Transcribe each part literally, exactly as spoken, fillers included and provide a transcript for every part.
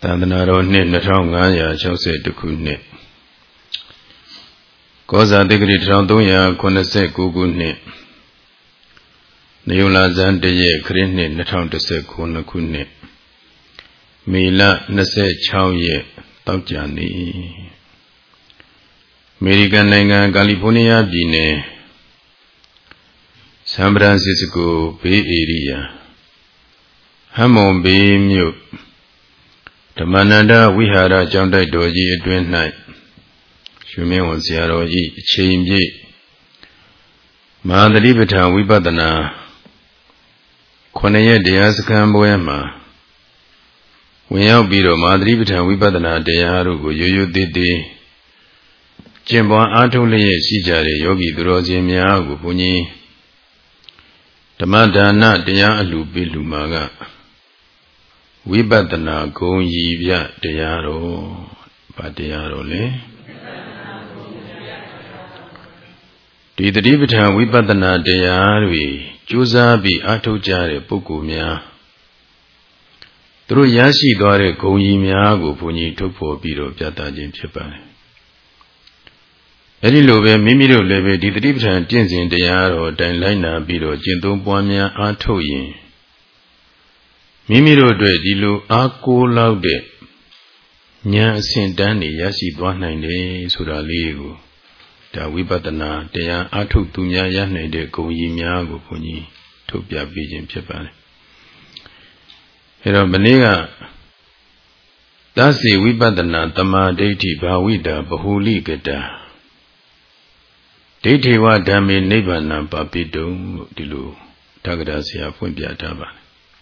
သာသနာတော်နှစ်နှစ်ထောင်ငါးရာ၆၁ခုနှစ်ကောဇာတိဂရီတစ်ထောင်သုံးရာခုနှစ်ဆယ်ကိုခုနှစ်နေုံလာဇန်တရက်ခရစ်နှစ်နှစ်ထောင်တစ်ဆယ်ခုနှစ်ခုနှစ်မေလနှစ်ဆယ်ခြောက်ရက်တောက်ကြနေ့အမေရိကန်နိုင်ငံကယ်လီဖိုးနီးယားပြည်နယ်ဆန်ဖရန်စစ္စကိုဘေးဧရိယာဟမ်မွန်ဘေးမြို့ဓမ္မနန္ဒဝိဟာရကျောင်းတိုက်တော်ကြီးအတွင်း၌ရှင်မင်းဝန်ဆရာတော်၏အချိန်ပြည့်မဟာသတိပဋ္ဌာန်ဝိပဿနာခုနှစ်ရက်တရားစခန်းပွဲမှာဝင်ရောက်ပြီးတော့မဟာသတိပဋ္ဌာန်ဝိပဿနာတရားတို့ကိုရိုးရိုးသေးသေးကျင့်ပွားအားထုတ်လျက်ရှိကြတဲ့ယောဂီသူတော်စင်များကိုဘုန်းကြီးဓမ္မဒါနတရားအလှပေးလူမှာကဝိပဿနာဂုံရည်ပြတရားတော်ဗာတရားတော်လေဒီတတိပဋ္ဌာန်ဝိပဿနာတရားတွေကြိုးစားပြီးအားထုတ်ကြတဲ့ပုဂ္ဂိုလ်များသူတို့ရရှိသွားတဲ့ဂုံရည်များကိုဘုန်းကြီးထုတ်ဖော်ပြီးတော့ပြသခြင်းဖြစ်ပါတယ်အဲဒီလိုပဲမိမိတို့လည်းပဲဒီတတိပဋ္ဌာန်ကျင့်စဉ်တရားတော်အတိုင်းလိုက်နာပြီးတော့ကျင့်သုံးပွားများအားထုတ်ရင်မိမိတို့အတွက်ဒီလိုအားကိုးလောက်တဲ့ဉာဏ်အဆင့်တန်းတွေရရှိသွားနိုင်တယ်ဆိုတာလေးကိုဒါဝိပဿနာတရားအားထုတ်သူများရနိုင်တဲ့ဂုဏ်ရည်များကိုဘုန်းကြီးထုတ်ပြပေးခြင်းဖြစ်ပါတယ်အဲတော့မနေ့ကသစေဝိပဿနာတမာဒိဋ္ဌိဘာဝိတာဗဟုလိကတာဒိဋ္ဌိဝဓမ္မေနိဗ္ဗာန်ပပိတုံလို့ဒီလိုတက္ကရာဆရာဖွင့်ပြထားပါတယ်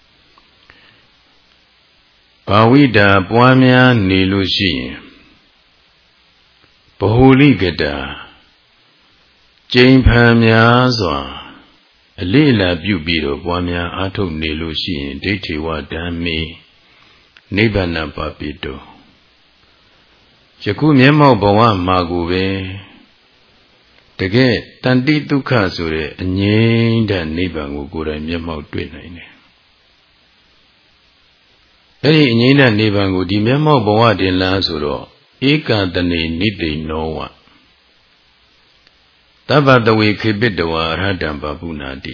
ဘာဝိတာပွားများနေလို့ရှိရင်ဗဟုလိကတာကျိန်ဖန်များစွာအလေးလာပြုပြီးတော့ပွားများအားထုတ်နေလို့ရှိရင်ဒိဋ္ဌိဝဓမ္မေနိဗ္ဗာန်ပပိတုယခုမျက်မှောက်ဘဝမှာကိုပဲတကယ်တန်တိဒုက္ခဆိုတဲ့အငြိမ့်တဲ့နိဗ္ဗာန်ကိုကိုယ်တိုင်မျက်မှောက်တွေ့နိုင်တယ်အဲ့ဒီအငြိမ့်တဲ့နိဗ္ဗာန်ကိုဒီမျက်မှောက်ဘဝတင်လားဆိုတော့ဧကတနေနိသိနောဝတဗ္ဗတဝေခေပိတဝါရဟတံပပုနာတိ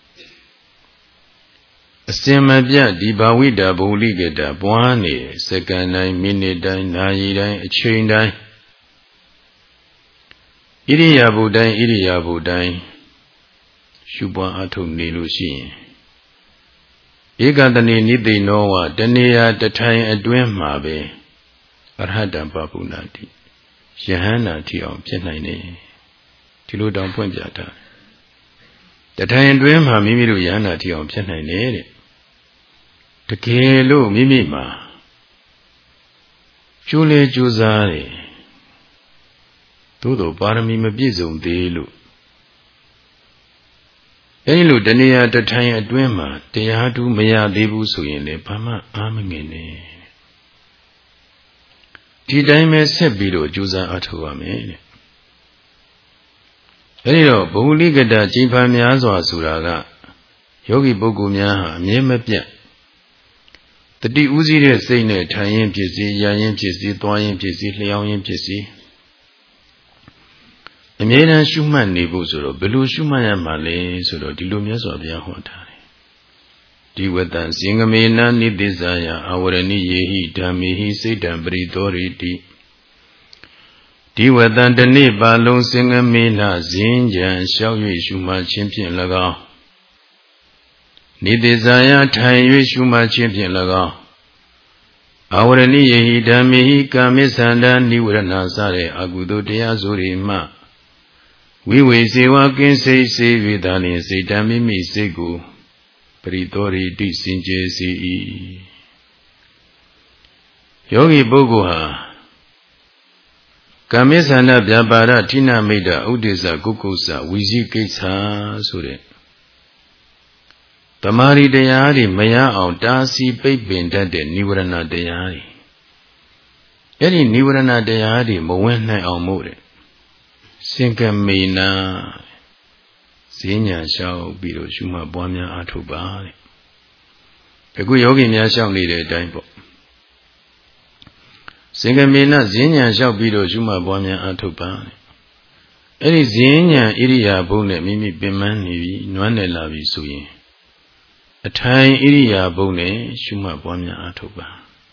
အစင်မပြတ်ဒီဘာဝိတာဗုလိကတာပွားနေစက္ကန့်တိုင်းမိနစ်တိုင်းနာရီတိုင်းအချိန်တိုင်းဣရိယာပုတိုင်းဣရိယာပုတိုင်းရှုပွားအားထုတ်နေလို့ရှိရင်ဧကတနေနိသိနောဝတနေရာတထိုင်အတွင်းမှာပဲအရဟတံပပုနာတိယဟန္တာထီအောင်ဖြစ်နိုင်တယ်ဒီလိုတောင်ဖွင့်ပြတာတထိုင်အတွင်းမှာမိမိတို့ယဟန္တာထီအောင်ဖြစ်နိုင်တယ်တဲ့တကယ်လို့မိမိမှာကျိုးလေကြိုးစားတယ်သို့သောပါရမီမပြည့်စုံသေးလို့အဲဒီလိုတဏှာတထိုင်အတွင်းမှာတရားတူမရသေးဘူးဆိုရင်လည်းဘာမှအားမငယ်နဲ့ဒီတိုင်းပဲဆက်ပြီးတော့ကြိုးစားအားထုတ်ရမယ်တဲ့အဲဒီတော့ဗဟုလိကတာကျင့်ဖန်များစွာဆိုတာကယောဂီပုဂ္ဂိုလ်များဟာအမြဲမပြတ်တတိဥစည်းတဲ့စိတ်နဲ့ထိုင်ရင်ဖြစ်စီရရင်ဖြစ်စီသွားရင်ဖြစ်စီလျှောင်းရင်ဖြစ်စီအမြဲတမ်းရှုမှတ်နေဖို့ဆိုတော့ဘယ်လိုရှုမှတ်ရမှာလဲဆိုတော့ဒီလိုမြတ်စွာဘုရားဟောထားတယ်ဒီဝတ္တဇင်္ဂမေနနိသစ္စာယအဝရဏိယေဟိဓမ္မေဟိစိတ်တံပရိသောရိတိဒီဝတ္တတနေ့ပါလုံးဇင်္ဂမေနဇင်းကြံလျှောက်၍ရှုမှတ်ခြင်းဖြင့်၎င်းနိသစ္စာယထိုင်၍ရှုမှတ်ခြင်းဖြင့်၎င်းအဝရဏိယေဟိဓမ္မေဟိကာမိသန္တာနိဝရဏစတဲ့အကုသိုလ်တရားဆိုတွေမှဝိဝေစေဝကင်းစိတ်စေ၍သာလျှင်စိတ်တံမိမိစိတ်ကိုပရိသောရိတိစင်ကြယ်စေ၏ယောဂီပုဂ္ဂိုလ်ဟာကာမိသန္တာဗျာပါဒဌိနမိတ်တဥဒိစ္စကုက္ကုစ္စဝီဇိကိစ္စဆိုတဲ့တမာရီတရားတွေမရအောင်တားဆီးပိတ်ပင်တတ်တဲ့နိဝရဏတရားတွေအဲ့ဒီနိဝရဏတရားတွေမဝင်နိုင်အောင်မို့တဲ့စင်ကမေနာဈဉ္ညာလျှောက်ပြီးတော့ရှုမှတ်ပွားများအားထုတ်ပါတဲ့အခုယောဂီများလျှောက်နေတဲ့အတိုင်းပေါ့စင်္ကမေနဈဉ္ဉံလျှောက်ပြီးတော့ရှုမှတ်ပွားများအားထုတ်ပါအဲ့ဒီဈဉ္ဉံဣရိယာပုနဲ့မိမိပင်ပန်းနေပြီနွမ်းနယ်လာပြီဆိုရင်အထိုင်ဣရိယာပုနဲ့ရှုမှတ်ပွားများအားထုတ်ပါ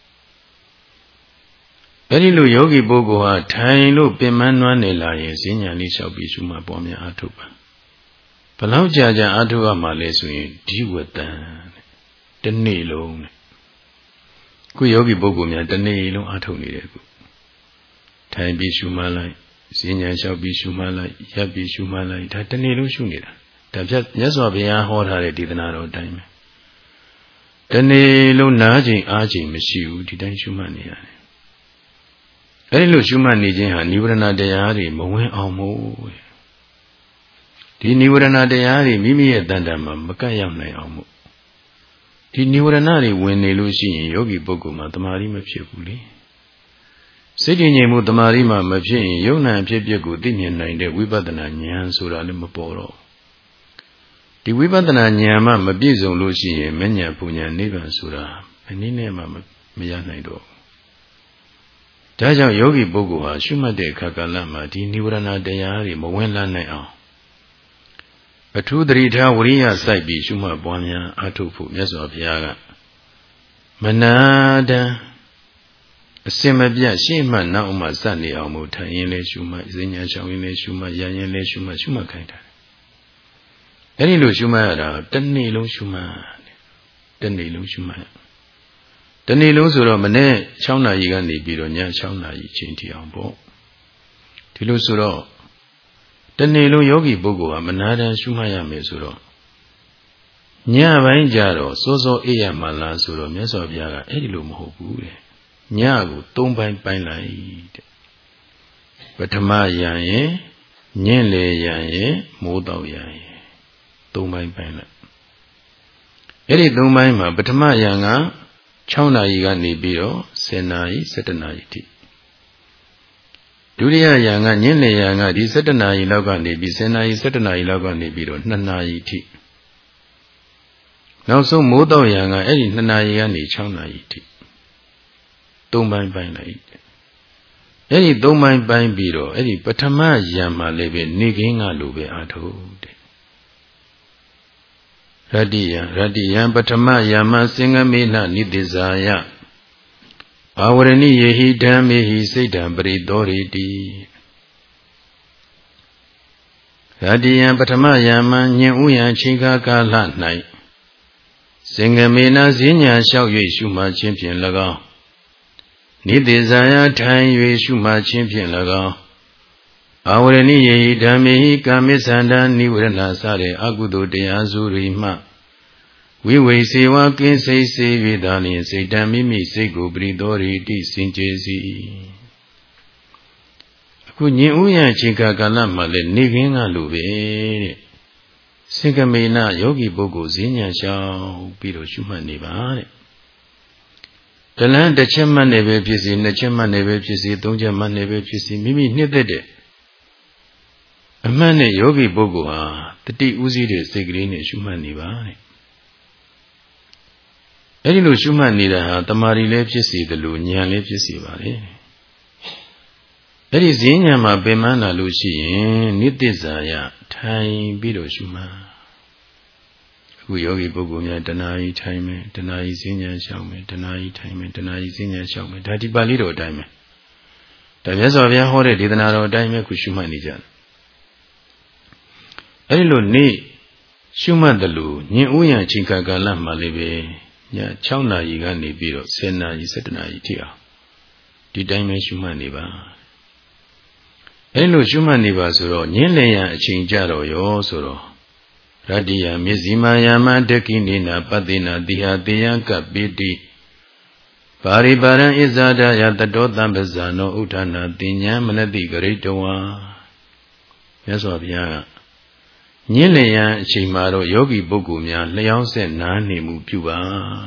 အဲ့ဒီလိုယောဂီပုဂ္ဂိုလ်ဟာထိုင်လို့ပင်ပန်းနွမ်းနယ်လာရင်ဈဉ္ဉံလေးလျှောက်ပြီးရှုမှတ်ပွားများအားထုတ်ပါဘလောက်ကြာကြာအားထုတ်ရမှာလဲဆိုရင်ဒီဝတ္တံတနေ့လုံးတဲ့ခုယောဂီပုဂ္ဂိုလ်များတနေ့လုံးအားထုတ်နေတယ်ခုထိုင်ပြီးရှုမှတ်လိုက်ဈဉ္ဉံလျှောက်ပြီးရှုမှတ်လိုက်ရပ်ပြီးရှုမှတ်လိုက်ဒါတနေ့လုံးရှုနေတာဒါပြမြတ်စွာဘုရားဟောထားတဲ့ဒေသနာတော်အတိုင်းပဲတနေ့လုံးနားချိန်အားချိန်မရှိဘူးဒီတိုင်းရှုမှတ်နေရတယ်အဲဒီလိုရှုမှတ်နေခြင်းဟာနိဗ္ဗာန်တရားတွေမဝင်အောင်မို့ဒီနိဗ္ဗာန်တရားတွေမိမိရဲ့တဏ္ဍာမှာမကပ်ရောက်နိုင်အောင်မို့ဒီနိဝရဏတွေဝင်နေလို့ရှိရင်ယောဂီပုဂ္ဂိုလ်မှာတမာရီမဖြစ်ဘူးလေစိတ်တည်ငြိမ်မှုတမာရီမှာမဖြစ်ရင်ယုံနာဖြစ်ဖြစ်ကိုသိမြင်နိုင်တဲ့ဝိပဿနာဉာဏ်ဆိုတာလည်းမပေါ်တော့ဒီဝိပဿနာဉာဏ်မှမပြည့်စုံလို့ရှိရင်မဉဏ်ပူဉဏ်နိဗ္ဗာန်ဆိုတာဘယ်နည်းနဲ့မှမရနိုင်တော့ဒါကြောင့်ယောဂီပုဂ္ဂိုလ်ဟာရှုမှတ်တဲ့အခါကာလမှာဒီနိဝရဏတရားတွေမဝင်လာနိုင်အောင်အထူးသတိထားဝိရိယစိုက်ပြီးရှုမှတ်ပွားများအားထုတ်ဖို့မြတ်စွာဘုရားကမနာတံအစင်မပြတ်ရှေ့မှနောက်မှစနေအောင်မို့ထိုင်ရင်လည်းရှုမှတ်ဈဉ္ဉံရှောင်ရင်လည်းရှုမှတ်ရရင်လည်းရှုမှတ်ရှုမှတ်ခိုင်းတာအဲ့ဒီလိုရှုမှတ်ရတာတစ်နေ့လုံးရှုမှတ်တစ်နေ့လုံးရှုမှတ်တစ်နေ့လုံးဆိုတော့မနေ့၆နာရီကနေပြီးတော့ည၆နာရီချိန်ထိအောင်ပေါ့ဒီလိုဆိုတော့တနေ့လုံးယောဂီပုဂ္ဂိုလ်ဟာမနာတမ်းရှုမှတ်ရမယ်ဆိုတော့ညပိုင်းကြတော့စောစောအေးရမှလားဆိုတော့မြတ်စွာဘုရားကအဲ့ဒီလိုမဟုတ်ဘူးတဲ့ညကိုသုံးပိုင်းပိုင်းလိုက်တဲ့ပထမယံရင်ညင့်လေယံရင်မိုးတောက်ယံရင်သုံးပိုင်းပိုင်းလိုက်အဲ့ဒီသုံးပိုင်းမှာပထမယံက၆နာရီကနေပြီးတော့၁၀နာရီ၁၁နာရီထိဒုတိယယံကညဉ့်လေယံကဒီ၁၇နာရီလောက်ကနေပြီး၁၀နာရီ၁၁နာရီလောက်ကနေပြီးတော့၂နာရီထိနောက်ဆုံးမိုးတောက်ယံကအဲ့ဒီ၂နာရီကနေ၆နာရီထိသုံးပိုင်းပိုင်းလိုက်အဲ့ဒီသုံးပိုင်းပိုင်းပြီးတော့အဲ့ဒီပထမယံမှာလည်းပဲနေခင်းကလိုပဲအားထုတ်တဲ့ရတ္တိယံရတ္တိယံပထမယံမှာစင်္ဂမေနနိတိဇာယဘာဝရဏိယေဟိဓမ္မေဟိစိတ်တံပရိသောရိတိရတ္တိယံပထမယံမှညင်ဥယံချိန်ခါကာလ၌စင်္ဂမေနဈဉ္ညာလျှောက်၍ရှုမှတ်ခြင်းဖြင့်၎င်းနိတိဇာယထိုင်၍ရှုမှတ်ခြင်းဖြင့်၎င်းဘာဝရဏိယေဟိဓမ္မေဟိကာမိသန္တာနိဝရဏစတဲ့အကုသိုလ်တရားစုရိမှဝိဝေစေဝကင်းစိတ်စေ၍သာလျှင်စိတ်တံမိမိစိတ်ကိုပရိသောရိတိစင်ကြယ်စီအခုညင်ဥယျာချိန်ကာလမှာလည်းနေခင်းကလိုပဲတဲ့စင်္ကမေနယောဂီပုဂ္ဂိုလ်ဈဉ္ဉံလျှောက်ပြီးတော့ရှုမှတ်နေပါတဲ့တလန်းတစ်ချက်မှတ်နေပဲဖြစ်စီနှစ်ချက်မှတ်နေပဲဖြစ်စီသုံးချက်မှတ်နေပဲဖြစ်စီမိမိနှစ်သက်တဲ့အမှန်နဲ့ယောဂီပုဂ္ဂိုလ်ဟာတတိဥစည်းတဲ့စိတ်ကလေးနဲ့ရှုမှတ်နေပါတဲ့အဲ့ဒီလိုရှုမှတ်နေတာဟာတမာရီလည်းဖြစ်စီတယ်လို့ဉာဏ်လည်းဖြစ်စီပါလေအဲ့ဒီဈဉ္ဉံမှာပင်မလာလို့ရှိရင်နိတ္တဇာယထိုင်ပြီးတော့ရှုမှတ်အခုယောဂီပုဂ္ဂိုလ်များတဏှာကြီးထိုင်မယ်တဏှာကြီးဈဉ္ဉံရှောက်မယ်တဏှာကြီးထိုင်မယ်တဏှာကြီးဈဉ္ဉံရှောက်မယ်ဒါဒီပါဠိတော်အတိုင်းပဲဒါမြတ်စွာဘုရားဟောတဲ့ဒေသနာတော်အတိုင်းပဲခုရှုမှတ်နေကြတယ်အဲ့ဒီလိုနေ့ရှုမှတ်တယ်လို့ညင်ဥယျာချိန်ကာလမှာလည်းပဲည၆နာရီကနေပြီးတော့၁၀နာရီ၁၁နာရီထိအောင်ဒီတိုင်းပဲရှုမှတ်နေပါအဲလိုရှုမှတ်နေပါဆိုတော့ညင်းလျံအချိန်ကြတော့ရောဆိုတော့ရတ္တိယမေဇိမာယာမတကိနေနာပတိနာတိဟာတေယံကပိတိပါရိပါရံဣဇာဒယတတောတံပဇာနောဥဋ္ဌာနာတိညာမနတိဂရိတဝါမြတ်စွာဘုရားကညင်းလျံအချိန်မှာတော့ယောဂီပုဂ္ဂိုလ်များလျှောင်းဆက်နားနေမှုပြုပါ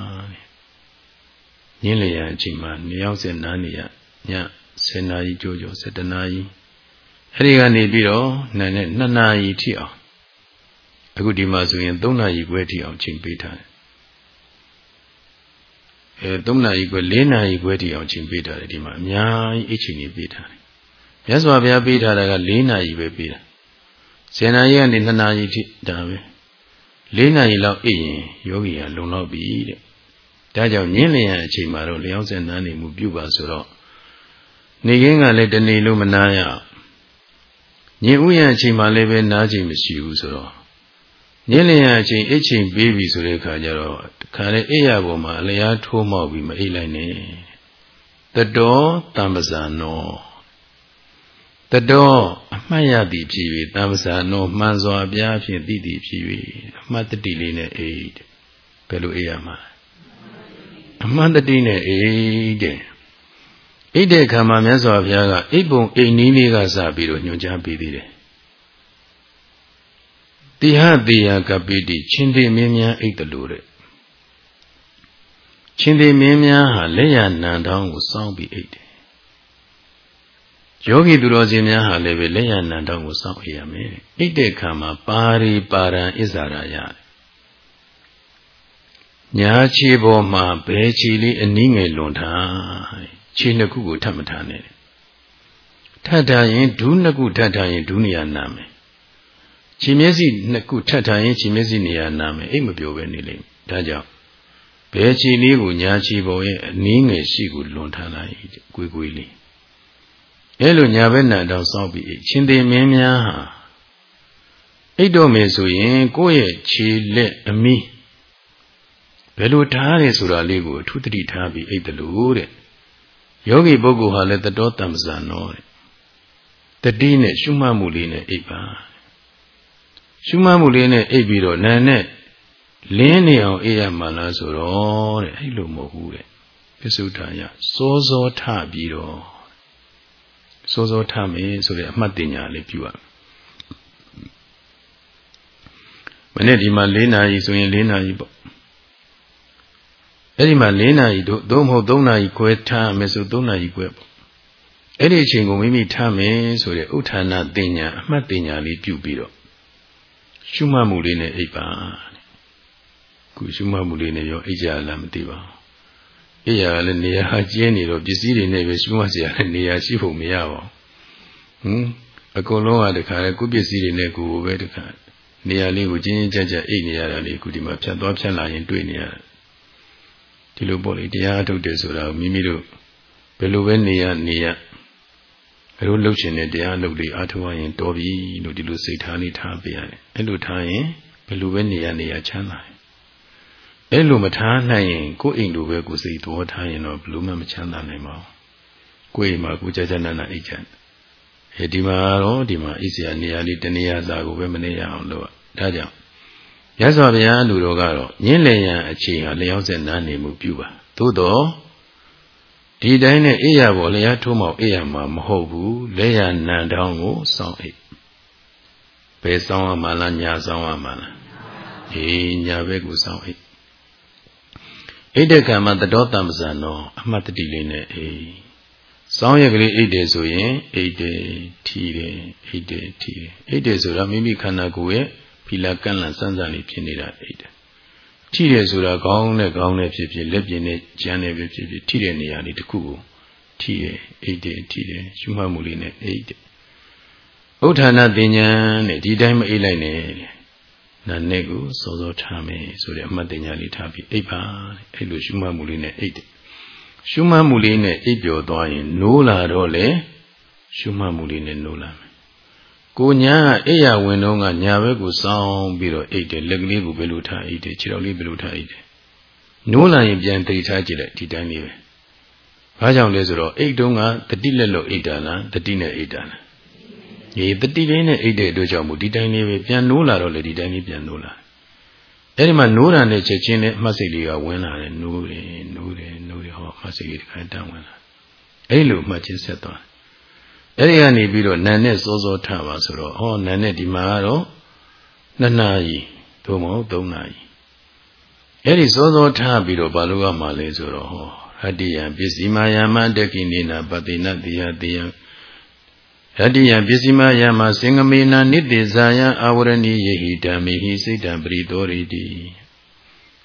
ညင်းလျံအချိန်မှာလျှောင်းဆက်နားနေရည၁၀နာရီကြိုးကြိုး၁၁နာရီအဲဒီကနေပြီးတော့နာနဲ့၂နာရီထိအောင်အခုဒီမှာဆိုရင်၃နာရီခွဲထိအောင်ချိန်ပေးထားတယ်အဲသုံးနာရီခွဲလေးနာရီခွဲတိအောင်ချိန်ပေးထားတယ်ဒီမှာအများကြီးအချိန်ကြီးပေးထားတယ်မြတ်စွာဘုရားပေးထားတာကလေးနာရီပဲပေးတာဆယ်နာရီကနေနှစ်နာရီထိဒါပဲလေးနာရီလောက်အိပ်ရင်ယောဂီကလုံလောက်ပြီတဲ့ဒါကြောင့်ညင်းလျင်အချိန်မှာတော့လျောင်းစင်နားနေမှုပြုပါဆိုတော့နေခင်းကလည်းတနေလို့မနာရညင်ဥယျာအချိန်မှာလည်းပဲနားချိန်မရှိဘူးဆိုတော့ညင်းလျင်အချိန်အိတ်ချိန်ပေးပြီဆိုတဲ့အခါကျတော့ခါတဲ့အိပ်ရပေါ်မှာအလျားထိုးမောက်ပြီးမအိပ်လိုက်နဲ့တတော်တမ္ပဇာနောတတော်အမှတ်ရသည်ဖြစ်၍တမ္ပဇာနောမှန်စွာအပြားဖြင့်သိသည်ဖြစ်၍အမှတ်တတိလေးနဲ့အိပ်ဘယ်လိုအိပ်ရမှာအမှန်တတိနဲ့အိပ်တဲ့အိပ်တဲ့အခါမှာမြတ်စွာဘုရားကအိပ်ပုံအိမ်နည်းလေးကစပြီးတော့ညွှန်ကြားပေးသေးတယ်တိဟတေယကပိတိချင်းသေးမင်းများအိပ်တလို့တဲ့ချင်းသေးမင်းများဟာလက်ရနံတောင်းကိုစောင်းပြီးအိပ်တယ်ယောဂီသူတော်စင်များဟာလည်းပဲလက်ရနံတောင်းကိုစောင်းအိပ်ရမယ်အိပ်တဲ့အခါမှာပါရိပါရံဣဇာရရတယ်ညာခြေပေါ်မှာဘဲခြေလေးအနည်းငယ်လွန်ထားခြေနှစ်ခုကိုထပ်မထားနဲ့ထပ်ထားရင်ဒူးနှစ်ခုထပ်ထားရင်ဒူးနေရာနာမယ်ခြေမျက်စိနှစ်ခုထပ်ထားရင်ခြေမျက်စိနေရာနာမယ်အိတ်မပြောပဲနေလိမ့်မယ်ဒါကြောင့်ဘဲခြေလေးကိုညာခြေပေါ်ရဲ့အနည်းငယ်ရှိကိုလွန်ထားလိုက်ကွေးကွေးလေးအဲလိုညာဘက်နာတော့စောင့်ပြီးချင်းသေးမင်းများဟာအိတ်တော်မယ်ဆိုရင်ကိုယ့်ရဲ့ခြေလက်အမီးဘယ်လိုထားရဲဆိုတာလေးကိုအထူးသတိထားပြီးအိတ်တယ်လို့တဲ့ယောဂီပုဂ္ဂိုလ်ဟာလည်းတတော်တမ္ပဇာနောတဲ့တတိနဲ့ရှုမှတ်မှုလေးနဲ့အိပ်ပါရှုမှတ်မှုလေးနဲ့အိပ်ပြီးတော့နာနဲ့လင်းနေအောင်အိပ်ရမှလားဆိုတော့တဲ့အဲ့လိုမဟုတ်ဘူးတဲ့ပစ္စုထာယစောစောထပြီးတော့စောစောထမယ်ဆိုတဲ့အမှတ်တင်ညာလေးပြုရမယ်မနေ့ဒီမှာ၄နာရီဆိုရင်၄နာရီပေါ့အဲ့ဒီမှာ၄နာရီတို့သို့မဟုတ်၃နာရီခွဲထားမယ်ဆို၃နာရီခွဲပေါ့အဲ့ဒီအချိန်ကိုမိမိထားမယ်ဆိုတဲ့ဥဋ္ဌာဏတင်ညာအမှတ်တင်ညာလေးပြုပြီးတော့ရှုမှတ်မှုလေးနဲ့အိပ်ပါခုရှုမှတ်မှုလေးနဲ့ရောအိပ်ကြလားမသိပါဘူးအိပ်ရလည်းနေရာကျင်းနေတော့ပစ္စည်းတွေနဲ့ပဲရှုမှတ်เสียတဲ့နေရာရှိဖို့မရပါဘူးဟင်အကုန်လုံးကတခါလေကိုပစ္စည်းတွေနဲ့ကိုယ်ပဲတခါနေရာလေးကိုကျင်းကျင်းကြပ်ကြပ်အိပ်နေရတာလေးခုဒီမှာဖြတ်သွားဖြတ်လာရင်တွေ့နေရတာဒီလိုပေါ့လေတရားထုတ်တယ်ဆိုတာမိမိတို့ဘယ်လိုပဲနေရနေရဘယ်လိုလှုပ်ရှင်တဲ့တရားလုပ်လေးအားထုတ်ရရင်တော်ပြီလို့ဒီလိုစိတ်ထားလေးထားပေးရတယ်အဲ့လိုထားရင်ဘယ်လိုပဲနေရနေရချမ်းသာတယ်အဲ့လိုမထားနိုင်ရင်ကိုယ်အိမ်လိုပဲကိုယ်စိတ်တော်ထားရင်တော့ဘယ်လိုမှမချမ်းသာနိုင်ပါဘူးကိုယ်အိမ်မှာကိုယ်ကြကြနာနာအိတ်ချမ်းအဲဒီမှာတော့ဒီမှာအိတ်စရာနေရာလေးတနေရာစာကိုပဲမနေရအောင်လုပ်ဒါကြောင့်ရသော်ဗျာလူတော်ကတော့ညင်းလည်ရန်အချိန်ဟာလျောင်းစက်နားနေမှုပြုပါသို့တော့ဒီတိုင်းနဲ့အိယာပေါ်လျားထိုးမောက်အိယာမှာမဟုတ်ဘူးလက်ရနံတောင်းကိုစောင်းအိဘယ်စောင်းရမှာလားညာစောင်းရမှာလားအေးညာဘက်ကိုစောင်းအိအိတဲ့ကံမှာတတော်တမ္ပဇာနောအမှတ်တတိလေးနဲ့အေးစောင်းရကလေးအိတယ်ဆိုရင်အိတယ်ထီတယ်အိတယ်ထီတယ်အိတယ်ဆိုတာမိမိခန္ဓာကိုယ်ရဲ့ဖီလာကန့်လန့်စမ်းစမ်းလေးဖြစ်နေတာအိတယ်ထိတယ်ဆိုတာခေါင်းနဲ့ခေါင်းနဲ့ဖြစ်ဖြစ်လက်ပြင်နဲ့ကြမ်းနဲ့ပဲဖြစ်ဖြစ်ထိတဲ့နေရာလေးတစ်ခုကိုထိတယ်အိတ်တယ်ထိတယ်ရှုမှတ်မှုလေးနဲ့အိတ်တယ်ဥဋ္ဌာဏတင်ညာနဲ့ဒီတိုင်းမအိတ်လိုက်နဲ့နာနဲ့ကိုစောစောထားမယ်ဆိုတဲ့အမှတ်တင်ညာလေးထားပြီးအိတ်ပါအဲ့လိုရှုမှတ်မှုလေးနဲ့အိတ်တယ်ရှုမှတ်မှုလေးနဲ့အိတ်ပြော်သွားရင်နိုးလာတော့လေရှုမှတ်မှုလေးနဲ့နိုးလာမယ်ကိုညာအိယာဝင်တော့ကညာဘက်ကိုစောင်းပြီးတော့အိတ်တယ်လက်ကလေးကိုဘယ်လိုထားအိတ်တယ်ခြေတော်လေးဘယ်လိုထားအိတ်တယ်နိုးလာရင်ပြန်တိတ်ထားကြည့်လိုက်ဒီတိုင်းလေးပဲဘာကြောင့်လဲဆိုတော့အိတ်တုံးကတတိလက်လို့အိတ်တာလားတတိနဲ့အိတ်တာလားဒီတတိလေးနဲ့အိတ်တဲ့အတွက်ကြောင့်မို့ဒီတိုင်းလေးပဲပြန်နိုးလာတော့လေဒီတိုင်းလေးပြန်နိုးလာအဲ့ဒီမှာနိုးတာနဲ့ချက်ချင်းနဲ့အမှတ်စိတ်လေးကဝင်လာတယ်နိုးတယ်နိုးတယ်နိုးတယ်ဟောအမှတ်စိတ်လေးတစ်ခါတန်းဝင်လာအဲ့လိုမှတ်ချင်းဆက်သွားအဲ့ဒီကနေပြီးတော့နာနဲ့စောစောထပါဆိုတော့ဟောနာနဲ့ဒီမှာကတော့နှစ်နာရီသို့မဟုတ်သုံးနာရီအဲ့ဒီစောစောထပြီးတော့ဘာလို့ရမှာလဲဆိုတော့ဟောဟတ္တိယပစ္စည်းမာယာမတက္ကိနေနာပတိနတိယတေယဟတ္တိယပစ္စည်းမာယာမစင်္ဂမေနာနိတေဇာယအာဝရဏိယေဟိဓမ္မေဟိစိတံပရိသောရိတိဟ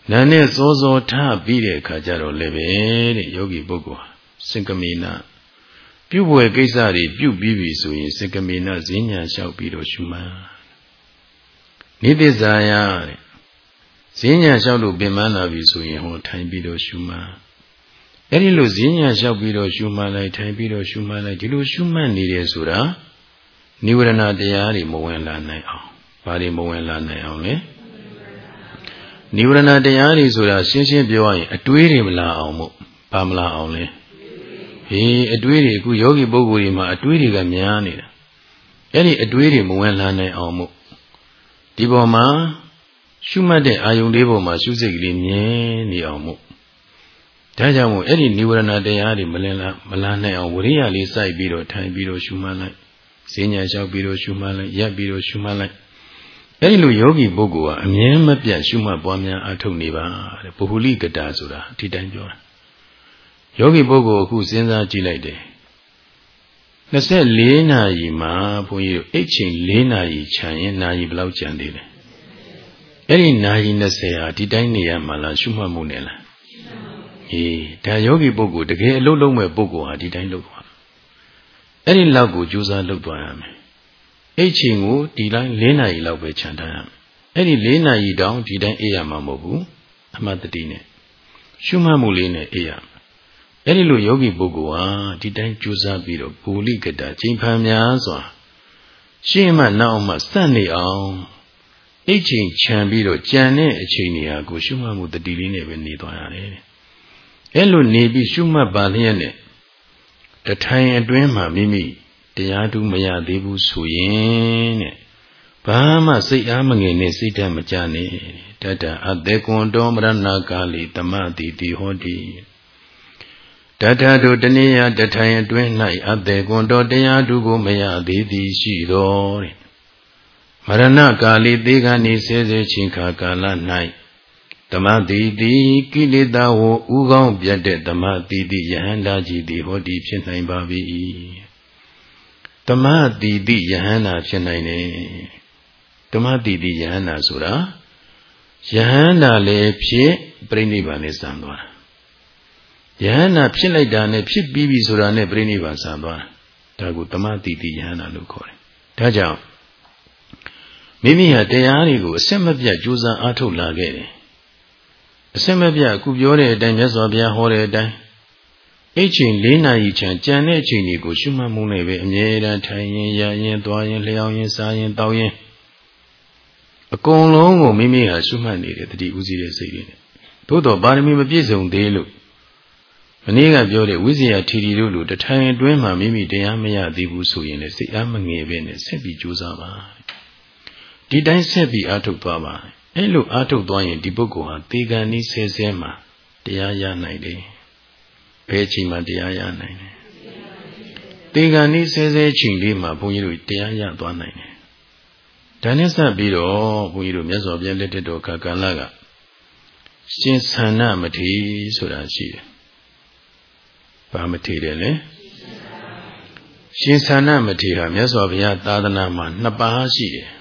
နာနဲ့စောစောထားပြီးတဲ့အခါကျတော့လည်းပဲတဲ့ယောဂီပုဂ္ဂိုလ်ဟာစင်ကမေနပြုတ်ပွဲကိစ္စတွေပြုတ်ပြီးပြီဆိုရင်စင်ကမေနဈဉ္ညာလျှောက်ပြီးတော့ရှုမှတ်နိတိဇာယတဲ့ဈဉ္ညာလျှောက်လို့ပင်မလာပြီဆိုရင်ဟောထိုင်ပြီးတော့ရှုမှတ်အဲ့ဒီလိုဈဉ္ညာလျှောက်ပြီးတော့ရှုမှတ်လိုက်ထိုင်ပြီးတော့ရှုမှတ်လိုက်ဒီလိုရှုမှတ်နေတယ်ဆိုတာနိဝရဏတရားတွေမဝင်လာနိုင်အောင်ဘာတွေမဝင်လာနိုင်အောင်လဲနိဝရဏတရားတွေဆိုတာရှင်းရှင်းပြောရရင်အတွေးတွေမလာအောင်မို့ဘာမလာအောင်လဲဟေးအတွေးတွေအခုယောဂီပုဂ္ဂိုလ်တွေမှာအတွေးတွေကများနေတာအဲ့ဒီအတွေးတွေမဝင်လာနိုင်အောင်မို့ဒီပေါ်မှာရှုမှတ်တဲ့အာယုန်လေးပေါ်မှာရှုစိတ်ကလေးမြဲနေအောင်မို့ဒါကြောင့်မို့အဲ့ဒီနိဝရဏတရားတွေမလင်လာမလာနိုင်အောင်ဝရိယလေးစိုက်ပြီးတော့ထိုင်ပြီးတော့ရှုမှတ်လိုက်ဈဉ္ညာလျှောက်ပြီးတော့ရှုမှတ်လိုက်ရပ်ပြီးတော့ရှုမှတ်လိုက်အဲ့ဒီလိုယောဂီပုဂ္ဂိုလ်ကအမြဲမပြတ်ရှုမှတ်ပွားများအားထုတ်နေပါတဲ့ပုဟုလိကတာဆိုတာဒီတိုင်းပြောတာယောဂီပုဂ္ဂိုလ်အခုစဉ်းစားကြည့်လိုက်တယ်နှစ်ဆယ့်လေးနာရီမှာဘုန်းကြီးတို့အိတ်ချိန်လေးနာရီခြံရင်နာရီဘယ်လောက်ကျန်သေးလဲအဲ့ဒီနာရီနှစ်ဆယ်ဟာဒီတိုင်းနေရမှာလားရှုမှတ်မှုနဲ့လားအေးဒါယောဂီပုဂ္ဂိုလ်တကယ်အလုပ်လုပ်မဲ့ပုဂ္ဂိုလ်ဟာဒီတိုင်းလုပ်သွားအဲ့ဒီလောက်ကိုကြိုးစားလုပ်သွားရမယ်အိတ်ချိန်ကိုဒီတိုင်းလေးနာရီလောက်ပဲခြံထားရမယ်အဲ့ဒီလေးနာရီတောင်ဒီတိုင်းအေးရမှာမဟုတ်ဘူးအမှတ်တတိနဲ့ရှုမှတ်မှုလေးနဲ့အေးရမယ်အဲ့ဒီလိုယောဂီပုဂ္ဂိုလ်ဟာဒီတိုင်းကြိုးစားပြီးတော့ဘူလိကတာချိန်ဖန်များစွာရှင်းမှနောက်မှစက်နေအောင်အိတ်ချိန်ခြံပြီးတော့ကြံတဲ့အချိန်နေရာကိုရှုမှတ်မှုတတိလေးနဲ့ပဲနေသွားရတယ်အဲ့လိုနေပြီးရှုမှတ်ပါလျက်နဲ့တထိုင်အတွင်းမှာမိမိတရားတူမရသေးဘူးဆိုရင်တဲ့ဘာမှစိတ်အားမငယ်နဲ့စိတ်ဓာတ်မကြနဲ့တတအတေကွန်တော်မရဏကာလီတမတိတိဟောတိတတတို့တနည်းအားတထိုင်အတွင်း၌အတေကွန်တော်တရားတူကိုမရသေးသည်ရှိတော်တဲ့မရဏကာလီသေခဏီဆဲဆဲချင်းခါကာလ၌တမတိတိကိလေသာဝဥကောင်းပြတ်တဲ့တမတိတိယဟန္တာကြီးသည်ဟောတိဖြစ်နိုင်ပါ၏တမတိတိယဟန္တာဖြစ်နိုင်တယ်တမတိတိယဟန္တာဆိုတာယဟန္တာလည်းဖြစ်ပြိဋိဘံနဲ့စံသွားတာယဟန္တာဖြစ်လိုက်တာနဲ့ဖြစ်ပြီးပြီဆိုတာနဲ့ပြိဋိဘံစံသွားတာဒါကိုတမတိတိယဟန္တာလို့ခေါ်တယ်ဒါကြောင့်မိမိဟာတရားတွေကိုအစစ်မပြတ်ကြိုးစားအားထုတ်လာခဲ့တယ်အစစ်မပြတ်အခုပြောတဲ့အတိုင်းမြတ်စွာဘုရားဟောတဲ့အတိုင်းအိတ်ချိန်လေးနာရီချမ်းကြံတဲ့အချိန်တွေကိုရှုမှတ်မှုနဲ့ပဲအမြဲတမ်းထိုင်ရင်ရရင်သွားရင်လျှောင်းရင်စားရင်တောက်ရင်အကုန်လုံးကိုမိမိဟာရှုမှတ်နေတဲ့တတိဥစည်းတဲ့စိတ်တွေနဲ့သို့တော်ပါရမီမပြည့်စုံသေးလို့မနေ့ကပြောတဲ့ဝိဇ္ဇာထီထီတို့လိုတထိုင်အတွင်းမှာမိမိတရားမရသေးဘူးဆိုရင်လည်းစိတ်အားမငယ်ပဲနဲ့ဆက်ပြီးကြိုးစားပါဒီတိုင်းဆက်ပြီးအားထုတ်သွားပါအဲ့လိုအားထုတ်သွားရင်ဒီပုဂ္ဂိုလ်ဟာသေကံဤဆဲဆဲမှာတရားရနိုင်တယ်ဘယ်ချိန်မှတရားရနိုင်တယ်သေကံဤဆဲဆဲချိန်လေးမှာဘုန်းကြီးတို့တရားရသွားနိုင်တယ်ဒါနဲ့ဆက်ပြီးတော့ဘုန်းကြီးတို့မြတ်စွာဘုရားလက်ထက်တော်ခါကာလကရှင်သန္နမထေရဆိုတာရှိတယ်ဘာမထေရလဲရှင်သန္နမထေရဟာမြတ်စွာဘုရားသာသနာမှာနှစ်ပါးရှိတယ်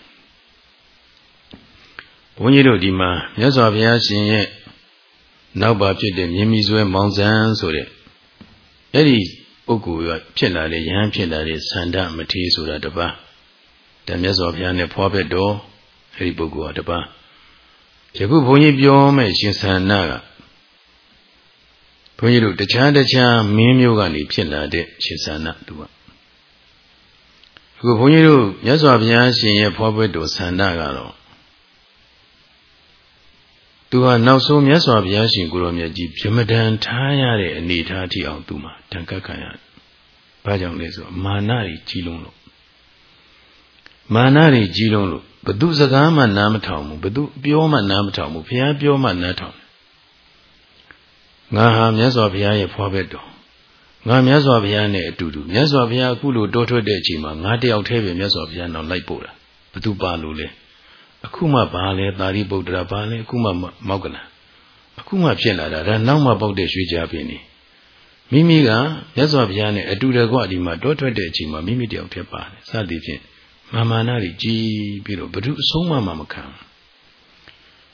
ဘုန်းကြီးတို့ဒီမှာမြတ်စွာဘုရားရှင်ရဲ့နောက်ပါဖြစ်တဲ့မြင်းမီဆွဲမောင်ဇံဆိုတဲ့အဲ့ဒီပုဂ္ဂိုလ်ကဖြစ်လာတဲ့ယဟန်ဖြစ်လာတဲ့သန္ဓမထေရဆိုတာတပါးဒါမြတ်စွာဘုရားနဲ့ဖွားဘက်တော်အဲ့ဒီပုဂ္ဂိုလ်ကတပါးယခုဘုန်းကြီးပြောမဲ့ရှင်သန္နကဘုန်းကြီးတို့တခြားတခြားမင်းမျိုးကနေဖြစ်လာတဲ့ရှင်သန္နသူကအခုဘုန်းကြီးတို့မြတ်စွာဘုရားရှင်ရဲ့ဖွားဘက်တော်သန္ဓကတော့သူဟာနောက်ဆုံးမြတ်စွာဘုရားရှင်ကိုရောမြတ်ကြီးဗြဟ္မဒံထားရတဲ့အနေထားထိအောင်သူမှာတန်ခတ်ခံရတယ်။ဘာကြောင့်လဲဆိုတော့မာနတွေကြီးလုံးလို့မာနတွေကြီးလုံးလို့ဘသူစကားမှနားမထောင်ဘူးဘသူပြောမှနားမထောင်ဘူးဘုရားပြောမှနားထောင်ငါဟာမြတ်စွာဘုရားရဲ့ဖွားဘက်တော်ငါမြတ်စွာဘုရားနဲ့အတူတူမြတ်စွာဘုရားအခုလိုတိုးထွက်တဲ့အချိန်မှာငါတယောက်တည်းပဲမြတ်စွာဘုရားနောက်လိုက်ပို့တာဘသူပါလို့လဲအခုမှဘာလဲသာရိပုတ္တရာဘာလဲအခုမှမောက္ကလအခုမှဖြစ်လာတာဒါနောက်မှပေါက်တဲ့ရွှေကြာပင်နေမိမိကမြတ်စွာဘုရားနဲ့အတူတကွဒီမှာတောထွက်တဲ့အချိန်မှာမိမိတယောက်တည်းပါတယ်စသည်ဖြင့်မာမာနတွေကြီးပြီးတော့ဘု து အဆုံးမှမခံ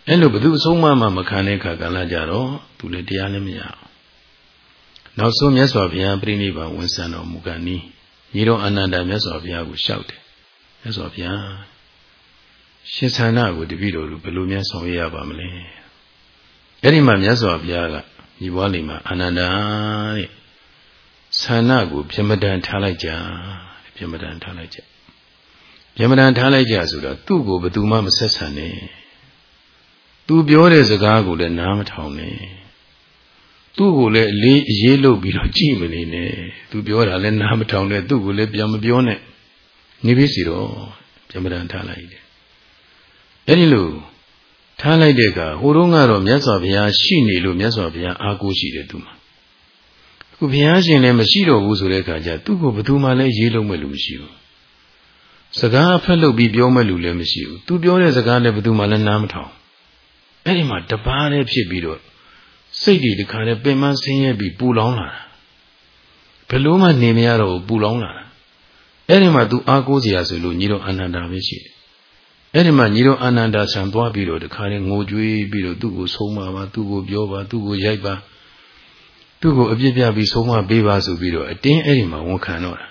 အဲ့လိုဘယ်သူအဆုံးမမှမခံတဲ့အခါကလည်းကြတော့သူလည်းတရားလည်းမရအောင်နောက်ဆုံးမြတ်စွာဘုရားပြိဋိဘံဝန်ဆံတော်မူကနီးညီတော်အနန္ဒာမြတ်စွာဘုရားကိုလျှောက်တယ်မြတ်စွာဘုရားရှင်သန္တာကိုတပည့်တော်တို့ဘယ်လိုများဆောင်ရွက်ရပါမလဲအဲ့ဒီမှာမြတ်စွာဘုရားကညီပွားလေးမှာအနန္ဒာတဲ့သန္တာကိုပြမတန်ထားလိုက်ကြပြမတန်ထားလိုက်ကြပြမတန်ထားလိုက်ကြဆိုတော့သူ့ကိုဘယ်သူမှမဆက်ဆံနဲ့သူပြောတဲ့စကားကိုလည်းနားမထောင်နဲ့သူ့ကိုလည်းအလေးအရေးလုပ်ပြီးတော့ကြည့်မနေနဲ့သူပြောတာလည်းနားမထောင်နဲ့သူ့ကိုလည်းပြန်မပြောနဲ့နေပြီစီတော့ပြမတန်ထားလိုက်တယ်အဲ့ဒီလိုထားလိုက်တဲ့အခါဟိုတုန်းကတော့မြတ်စွာဘုရားရှိနေလို့မြတ်စွာဘုရားအားကိုးရှိတယ်သူမှာအခုဘုရားရှင်လည်းမရှိတော့ဘူးဆိုတဲ့အခါကျသူ့ကိုဘယ်သူမှလည်းရေးလုံးမဲ့လူမရှိဘူးစကားဖက်လုပ်ပြီးပြောမဲ့လူလည်းမရှိဘူးသူပြောတဲ့စကားလည်းဘယ်သူမှလည်းနားမထောင်အဲ့ဒီမှာတပါးတည်းဖြစ်ပြီးတော့စိတ်တွေတခါနဲ့ပင်မဆင်းရဲပြီးပူလောင်လာတာဘယ်လို့မှနေမရတော့ဘူးပူလောင်လာတာအဲ့ဒီမှာသူအားကိုးစရာဆိုလို့ညီတော်အနန္ဒာပဲရှိတယ်အဲ့ဒီမှာညီတော်အနန္ဒာဆံသွားပြီးတော့တခါနဲ့ငိုကြွေးပြီးတော့သူ့ကိုဆုံးမပါသူ့ကိုပြောပါသူ့ကိုရိုက်ပါသူ့ကိုအပြစ်ပြပြီးဆုံးမပေးပါဆိုပြီးတော့အတင်းအဲ့ဒီမှာဝန်ခံတော့တာ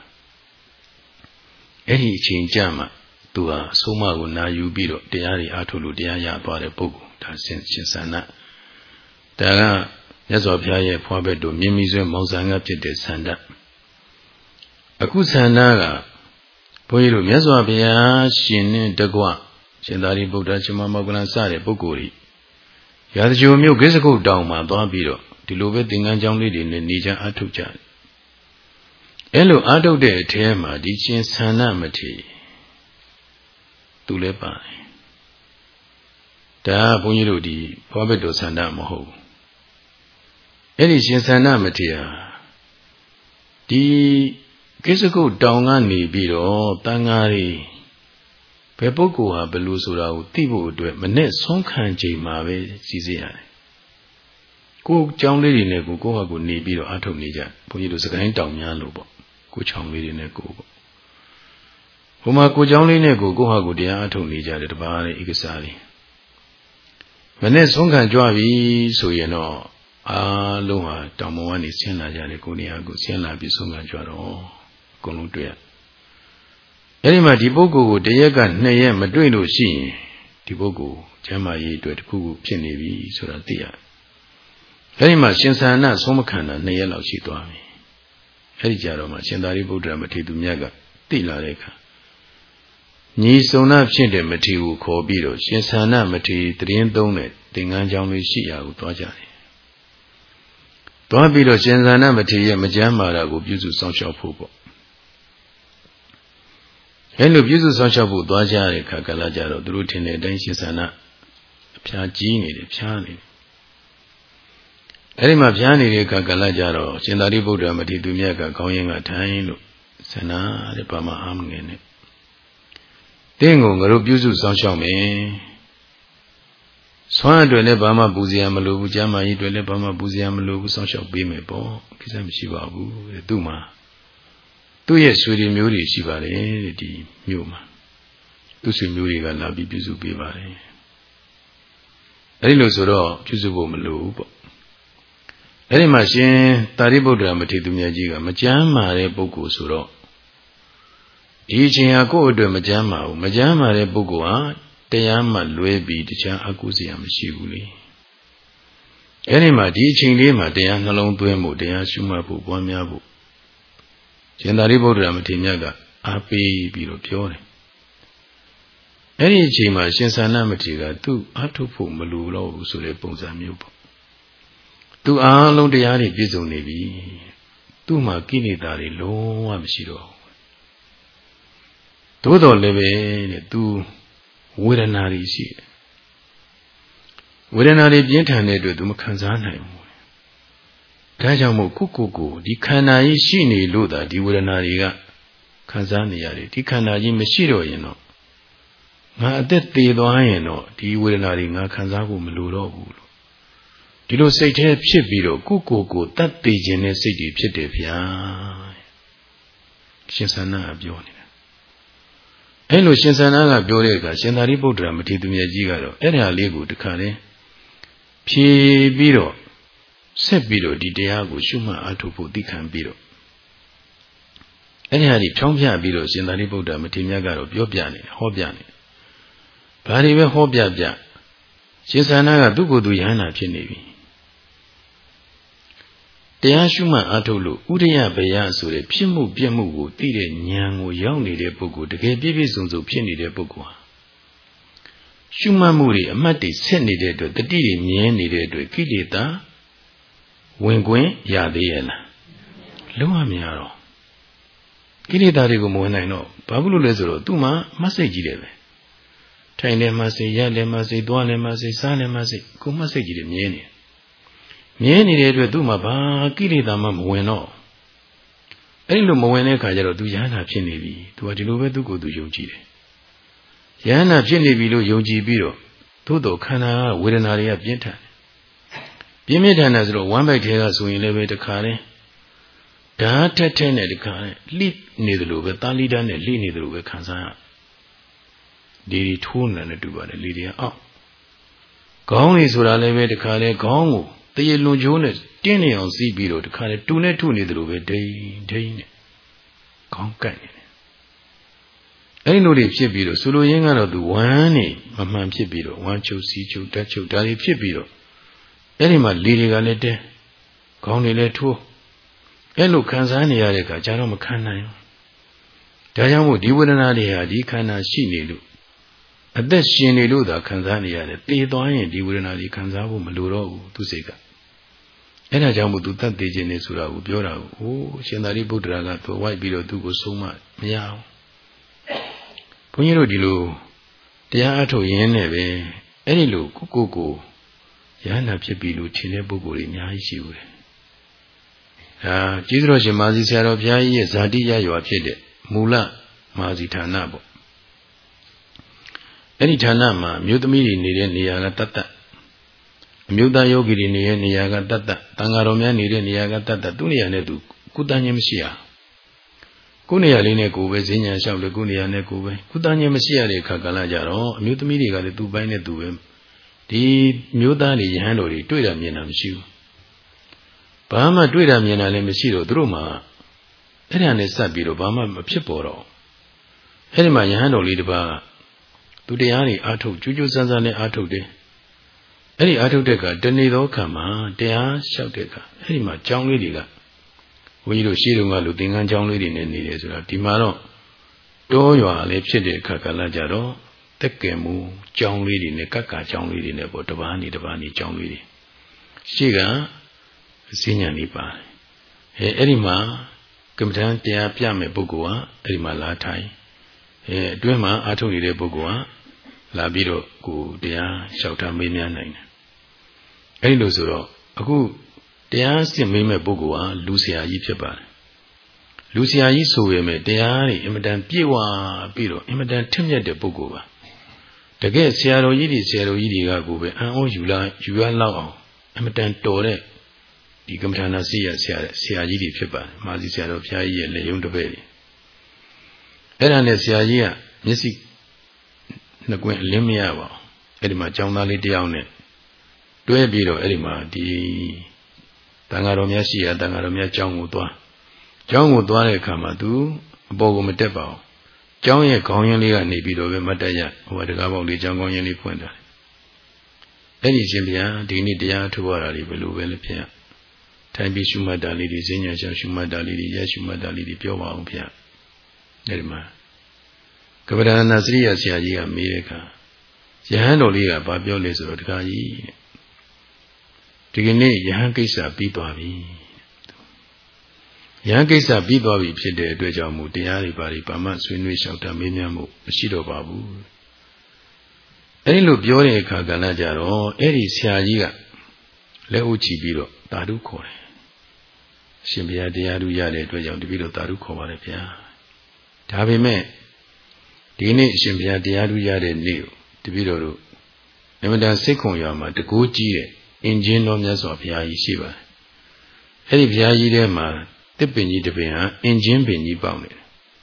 အဲ့ဒီအချိန်ကြမှာသူဟာဆုံးမကိုနာယူပြီးတော့တရားတွေအားထုတ်လို့တရားရသွားတဲ့ပုဂ္ဂိုလ်ဒါရှင်ရှင်သန္တာဒါကမြတ်စွာဘုရားရဲ့ဖွားဘက်တို့မြင်းမီဆွဲမောင်ဆန်ကဖြစ်တဲ့သန္တာအခုသန္တာကဘုန်းကြီးတို့မြတ်စွာဘုရားရှင်နဲ့တကွရှင်သာရိပုတ္တရာရှင်မောဂလန်စတဲ့ပုဂ္ဂိုလ်တွေရာဇဂိုမြို့ကိစ္စကုတ်တောင်မှာသွားပြီးတော့ဒီလိုပဲသင်္ကန်းကျောင်းလေးတွေနဲ့နေကြအားထုတ်ကြတယ်အဲ့လိုအားထုတ်တဲ့အထဲမှာဒီရှင်သန္တာမထေရသူလည်းပါတယ်ဒါဘုန်းကြီးတို့ဒီဖွားဘက်တော်သန္တာမဟုတ်ဘူးအဲ့ဒီရှင်သန္တာမထေရဒီကိစ္စကုတ်တောင်ကနေပြီးတော့တန်ဃာတွေဘယ်ပုဂ္ဂိုလ်ဟာဘယ်လိုဆိုတာကိုသိဖို့အတွက်မနဲ့ဆုံးခံချိန်မှာပဲစီစစ်ရတယ်ကိုယ်ကြောင်းလေးတွေနဲ့ကိုကိုယ့်ဟာကိုယ်နေပြီးတော့အားထုတ်နေကြဘုန်းကြီးတို့စကိုင်းတောင်များလို့ပေါ့ကိုချောင်းလေးတွေနဲ့ကိုပေါ့ဟိုမှာကိုကြောင်းလေးနဲ့ကိုကိုယ့်ဟာကိုယ်တရားအားထုတ်နေကြတယ်တပါးတဲ့ဧကစားတွေမနဲ့ဆုံးခံကြွပြီဆိုရင်တော့အားလုံးဟာတောင်ပေါ်ကနေဆင်းလာကြတယ်ကိုနေရာကိုဆင်းလာပြီးဆုံးခံကြွတော့အကုန်လုံးတွေ့ရအဲ့ဒီမှာဒီပုဂ္ဂိုလ်ကိုတရက်ကနှစ်ရက်မတွေ့လို့ရှိရင်ဒီပုဂ္ဂိုလ်ကျမ်းမာရေးအတွက်တစ်ခုခုဖြစ်နေပြီဆိုတာသိရအဲ့ဒီမှာရှင်သန္တာဆုံးမခံတာနှစ်ရက်လောက်ရှိသွားပြီအဲ့ဒီကြတော့မှရှင်သာရိပုတ္တရာမထေရသူမြတ်ကသိလာတဲ့အခါညီစုံနာဖြစ်တဲ့မထေရကိုခေါ်ပြီးတော့ရှင်သန္တာမထေရတရင်သုံးတဲ့သင်္ကန်းကျောင်းလေးရှိရာကိုသွားကြတယ်သွားပြီးတော့ရှင်သန္တာမထေရရဲ့မကျမ်းမာတာကိုပြုစုစောင့်ရှောက်ဖို့ပေါ့အဲလိုပြုစုစောင့်ရှောက်ဖို့သွားကြတဲ့အခါကလည်းကြတော့သူတို့ထင်တဲ့အတိုင်းရှင်သန္တာအဖျားကြီးနေတယ်ဖျားနေတယ်အဲဒီမှာဖျားနေတဲ့အခါကလည်းကြတော့ရှင်သာရိပုတ္တရာမထေရသူမြတ်ကခေါင်းရင်းကထိုင်လို့ဆန္ဒတဲ့ဘာမှအားမငယ်နဲ့တင်းကိုငါတို့ပြုစုစောင့်ရှောက်မယ်ဆွမ်းအတွက်လည်းဘာမှပူဇော်မလိုဘူးကျမ်းမာရေးအတွက်လည်းဘာမှပူဇော်မလိုဘူးစောင့်ရှောက်ပေးမယ်ပေါ့ကိစ္စမရှိပါဘူးတဲ့သူ့မှာသူ့ရဲ့ဆွေတွေမျိုးတွေရှိပါတယ်တဲ့ဒီမျိုးမှာသူ့ဆွေမျိုးတွေကလာပြီးပြုစုပေးပါတယ်အဲဒီလိုဆိုတော့ပြုစုဖို့မလိုဘူးပေါ့အဲဒီမှာရှင်သာရိပုတ္တရာမထေရသူမြတ်ကြီးကမကျမ်းမာတဲ့ပုဂ္ဂိုလ်ဆိုတော့ဒီအချိန်ဟာကိုယ့်အတွက်မကျမ်းမာဘူးမကျမ်းမာတဲ့ပုဂ္ဂိုလ်ဟာတရားမှလွဲပြီးတခြားအကုသိုလ်မရှိဘူးလေအဲဒီမှာဒီအချိန်လေးမှာတရားနှလုံးသွင်းဖို့တရားရှုမှတ်ဖို့ပွားများဖို့ရှင်သာရိပုတ္တရာမထေရမြတ်ကအားပေးပြီးတော့ပြောတယ်အဲဒီအချိန်မှာရှင်သန္တာမထေရကသူ့အားထုတ်ဖို့မလိုတော့ဘူးဆိုတဲ့ပုံစံမျိုးပေါ့သူအားလုံးတရားတွေပြည့်စုံနေပြီသူ့မှာကိလေသာတွေလုံးဝမရှိတော့သို့တော်လည်းပဲတဲ့သူဝေဒနာတွေရှိတယ်ဝေဒနာတွေပြင်းထန်တဲ့အတွက်သူမခံစားနိုင်ဘူးဒါကြောင့်မို့ကိုကိုကိုဒီခန္ဓာကြီးရှိနေလို့သာဒီဝေဒနာတွေကခံစားနေရတယ်ဒီခန္ဓာကြီးမရှိတော့ရင်တော့ငါအသက်သေးသွားရင်တော့ဒီဝေဒနာတွေငါခံစားဖို့မလိုတော့ဘူးလို့ဒီလိုစိတ်แท้ဖြစ်ပြီးတော့ကိုကိုကိုတတ်သိခြင်းနဲ့စိတ်တွေဖြစ်တယ်ဗျာရှင်သန္တာပြောနေတာအဲ့လိုရှင်သန္တာကပြောတဲ့အခါရှင်သာရိပုတ္တရာမထေရသူမြတ်ကြီးကတော့အဲ့ဒါလေးကိုတခါလဲဖြေပြီးတော့ဆက်ပြီးတော့ဒီတရားကိုရှုမှတ်အားထုတ်ဖို့သိခံပြီးတော့အဲ့ဒီဟာဒီဖြောင်းပြပြီးတော့ရှင်သာရိပုတ္တရာမထေရမြတ်ကတော့ပြောပြနေဟောပြနေဘာတွေပဲဟောပြပြရှင်သန္တာကသူ့ကိုယ်သူယဟန္တာဖြစ်နေပြီတရားရှုမှတ်အားထုတ်လို့ဥဒယဘယဆိုတဲ့ဖြစ်မှုပြက်မှုကိုသိတဲ့ဉာဏ်ကိုရောက်နေတဲ့ပုဂ္ဂိုလ်တကယ်ပြည့်ပြည့်စုံစုံဖြစ်နေတဲ့ပုဂ္ဂိုလ်ဟာရှုမှတ်မှုတွေအမှတ်တွေဆက်နေတဲ့အတွက်တတိတွေမြဲနေတဲ့အတွက်ကိလေသာဝင်ခွင့်ရသေးရဲ့လားလုံးဝမရတော့ကိလေသာတွေကိုမဝင်နိုင်တော့ဘာဖြစ်လို့လဲဆိုတော့သူ့မှာမတ်စိတ်ကြီးတယ်ပဲထိုင်တယ်မတ်စိတ်ရတယ်မတ်စိတ်သွားတယ်မတ်စိတ်စားတယ်မတ်စိတ်ကိုမတ်စိတ်ကြီးတယ်မြဲနေမြဲနေတဲ့အတွက်သူ့မှာဘာကိလေသာမှမဝင်တော့အဲ့လိုမဝင်တဲ့အခါကျတော့သူယဟန္တာဖြစ်နေပြီသူကဒီလိုပဲသူ့ကိုယ်သူယုံကြည်တယ်ယဟန္တာဖြစ်နေပြီလို့ယုံကြည်ပြီးတော့သို့တော်ခန္ဓာကဝေဒနာတွေကပြင်းထန်ပြင်းပြထန်တယ်ဆိုတော့ဝမ်းပိုက်ထဲကဆိုရင်လည်းပဲတခါလဲဓာတ်ထက်ထက်နဲ့တခါလဲလှိနေတယ်လို့ပဲတာလိဓာတ်နဲ့လှိနေတယ်လို့ပဲခံစားရဒီထိုးနေတယ်တူပါတယ်လေတွေကအောက်ခေါင်းလေးဆိုတာလည်းပဲတခါလဲခေါင်းကိုတရေလွန်ကျိုးနဲ့တင်းနေအောင်စီးပြီးတော့တခါလေတူနဲ့ထုနေတယ်လို့ပဲဒိန်ဒိန်နဲ့ခေါင်းကိုက်နေတယ်အဲ့ဒီလိုတွေဖြစ်ပြီးတော့ဆိုလိုရင်းကတော့သူဝမ်းနေမမှန်ဖြစ်ပြီးတော့ဝမ်းချုပ်စီးချုပ်တက်ချုပ်ဒါတွေဖြစ်ပြီးတော့အဲ့ဒီမှာလေတွေကလည်းတဲခေါင်းတွေလည်းထိုးအဲ့လိုခံစားနေရတဲ့အခါကျတော့မခံနိုင်ဘူးဒါကြောင့်မို့ဒီဝေဒနာတွေဟာဒီခန္ဓာရှိနေလို့အသက်ရှင်နေလို့သာခံစားနေရတယ်တေသွားရင်ဒီဝေဒနာတွေခံစားဖို့မလိုတော့ဘူးသူစိတ်ကအဲ့ဒါကြောင့်မို့သူတတ်သေးခြင်းနဲ့ဆိုတာကိုပြောတာကိုဟိုရှင်သာရိပုတ္တရာကသူဝိုက်ပြီးတော့သူ့ကိုဆုံးမမရအောင်ဘုန်းကြီးတို့ဒီလိုတရားအထုတ်ရင်းနဲ့ပဲအဲ့ဒီလိုကိုကိုကိုယဟန္တာဖြစ်ပြီလို့ထင်တဲ့ပုဂ္ဂိုလ်တွေအများကြီးရှိဦးတယ်ဒါကျေးဇူးတော်ရှင်မာဇီဆရာတော်ဘုရားကြီးရဲ့ဇာတိရရွာဖြစ်တဲ့မူလမာဇီဌာနပေါ့အဲ့ဒီဌာနမှာမြို့သမီးတွေနေတဲ့နေရာကတတ်တတ်အမျိုးသားယောဂီတွေနေတဲ့နေရာကတတ်တတ်တန်ဃာတော်များနေတဲ့နေရာကတတ်တတ်သူ့နေရာနဲ့သူကုသခြင်းမရှိရကိုယ်နေရာလေးနဲ့ကိုယ်ပဲဈဉ္ညာလျှောက်လို့ကိုယ်နေရာနဲ့ကိုယ်ပဲကုသခြင်းမရှိရတဲ့အခါကလည်းကြတော့အမျိုးသမီးတွေကလည်းသူ့ပိုင်းနဲ့သူပဲဒီမျိုးသားတွေယဟန်တော်တွေတွေ့တာမြင်တာမရှိဘူးဘာမှတွေ့တာမြင်တာလည်းမရှိတော့သူတို့မှအဲ့ဒါနဲ့စပ်ပြီးတော့ဘာမှမဖြစ်ပေါ်တော့အဲ့ဒီမှာယဟန်တော်လေးတစ်ပါးသူတရားတွေအားထုတ်ကြွကြွဆန်းဆန်းနဲ့အားထုတ်တယ်အဲ့ဒီအားထုတ်တဲ့ကတဏီသောခံမှာတရားလျှောက်တဲ့ကအဲ့ဒီမှာကြောင်းလေးတွေကဘုန်းကြီးတို့ရှေးတုန်းကလူသင်္ကန်းကြောင်းလေးတွေနဲ့နေတယ်ဆိုတာဒီမှာတော့တောရွာလည်းဖြစ်တဲ့အခါကလည်းကြတော့တက်ကယ်မူကြောင်းလေးတွေနဲ့ကက္ကာကြောင်းလေးတွေနဲ့ပေါ့တပားနေတပားနေကြောင်းလေးတွေရှေ့ကအစဉ္ညာနေပါတယ်အဲအဲ့ဒီမှာကမ္မဋ္ဌာန်းတရားပြမဲ့ပုဂ္ဂိုလ်ကအဲ့ဒီမှာလာထိုင်အဲအတွင်းမှာအားထုတ်နေတဲ့ပုဂ္ဂိုလ်ကလာပြီးတော့ကိုတရားလျှောက်ထားမေးမြန်းနိုင်တယ်အဲ့ဒီလိုဆိုတော့အခုတရားစစ်မေးမဲ့ပုဂ္ဂိုလ်ဟာလူဆရာကြီးဖြစ်ပါတယ်လူဆရာကြီးဆိုရမယ်တရားတွေအင်မတန်ပြည့်ဝပြီးတော့အင်မတန်ထက်မြက်တဲ့ပုဂ္ဂိုလ်ပါတကယ်ဆရာတော်ကြီးတွေဆရာတော်ကြီးတွေကကိုပဲအံ့ဩယူလာယူရလောက်အောင်အင်မတန်တော်တဲ့ဒီကမ္မထာနာစီရဆရာဆရာကြီးတွေဖြစ်ပါတယ်မာဇီဆရာတော်ဘုရားကြီးရဲ့လက်ယုံတစ်ပည့်တွေအဲ့ဒါနဲ့ဆရာကြီးကမျက်စိနှစ်ကွင်းအလင်းမရပါဘူးအဲ့ဒီမှာကျောင်းသားလေးတယောက်နဲ့တွဲပြီးတော့အဲ့ဒီမှာဒီတန်ဃာတော်များရှိရတန်ဃာတော်များကျောင်းကိုသွားကျောင်းကိုသွားတဲ့အခါမှာသူအပေါ်ကိုမတက်ပါဘူးကျောင်းရဲ့ခေါင်းရင်းလေးကနေပြီးတော့ပဲမတ်တက်ရဟိုတကားပေါက်လေးကျောင်းခေါင်းရင်းလေးဖွင့်တာအဲ့ဒီရှင်ဗျာဒီနေ့တရားထုတ်ရတာတွေဘယ်လိုပဲလဲဖေထိုင်ပြီးရှုမှတ်တာလေးတွေဈဉ္ညာရှောင်ရှုမှတ်တာလေးတွေရရှုမှတ်တာလေးတွေပြောပါအောင်ဖေအဲ့ဒီမှာကပ္ပဒါနာစရိယဆရာကြီးကမေးတဲ့အခါယဟန်တော်လေးကဘာပြောလဲဆိုတော့တခါကြီးဒီကနေ့ယဟန်ကိစ္စပြီးသွားပြီယဟန်ကိစ္စပြီးသွားပြီဖြစ်တဲ့အတွက်ကြောင့်မို့တရားတွေဘာတွေဘာမှဆွေးနွေးလျှောက်တာမေးမြန်းမှုမရှိတော့ပါဘူးအဲဒီလိုပြောတဲ့အခါကလည်းကြတော့အဲ့ဒီဆရာကြီးကလက်ဥချီပြီးတော့သာဓုခေါ်တယ်ရှင်ဘုရားတရားဓုရတဲ့အတွက်ကြောင့်တပည့်တော်သာဓုခေါ်ပါတယ်ဗျာဒါပေမဲ့ဒီနေ့အရှင်ဘုရားတရားဓုရတဲ့နေ့ကိုတပည့်တော်တို့အမှန်တန်စိတ်ခွန်ရွာမှာတကူကြီးတဲ့အင်ဂျင်တော်မြတ်စွာဘုရားကြီးရှိပါတယ်အဲ့ဒီဘုရားကြီးထဲမှာတစ်ပင်ကြီးတစ်ပင်ဟာအင်ဂျင်ပင်ကြီးပေါက်နေတယ်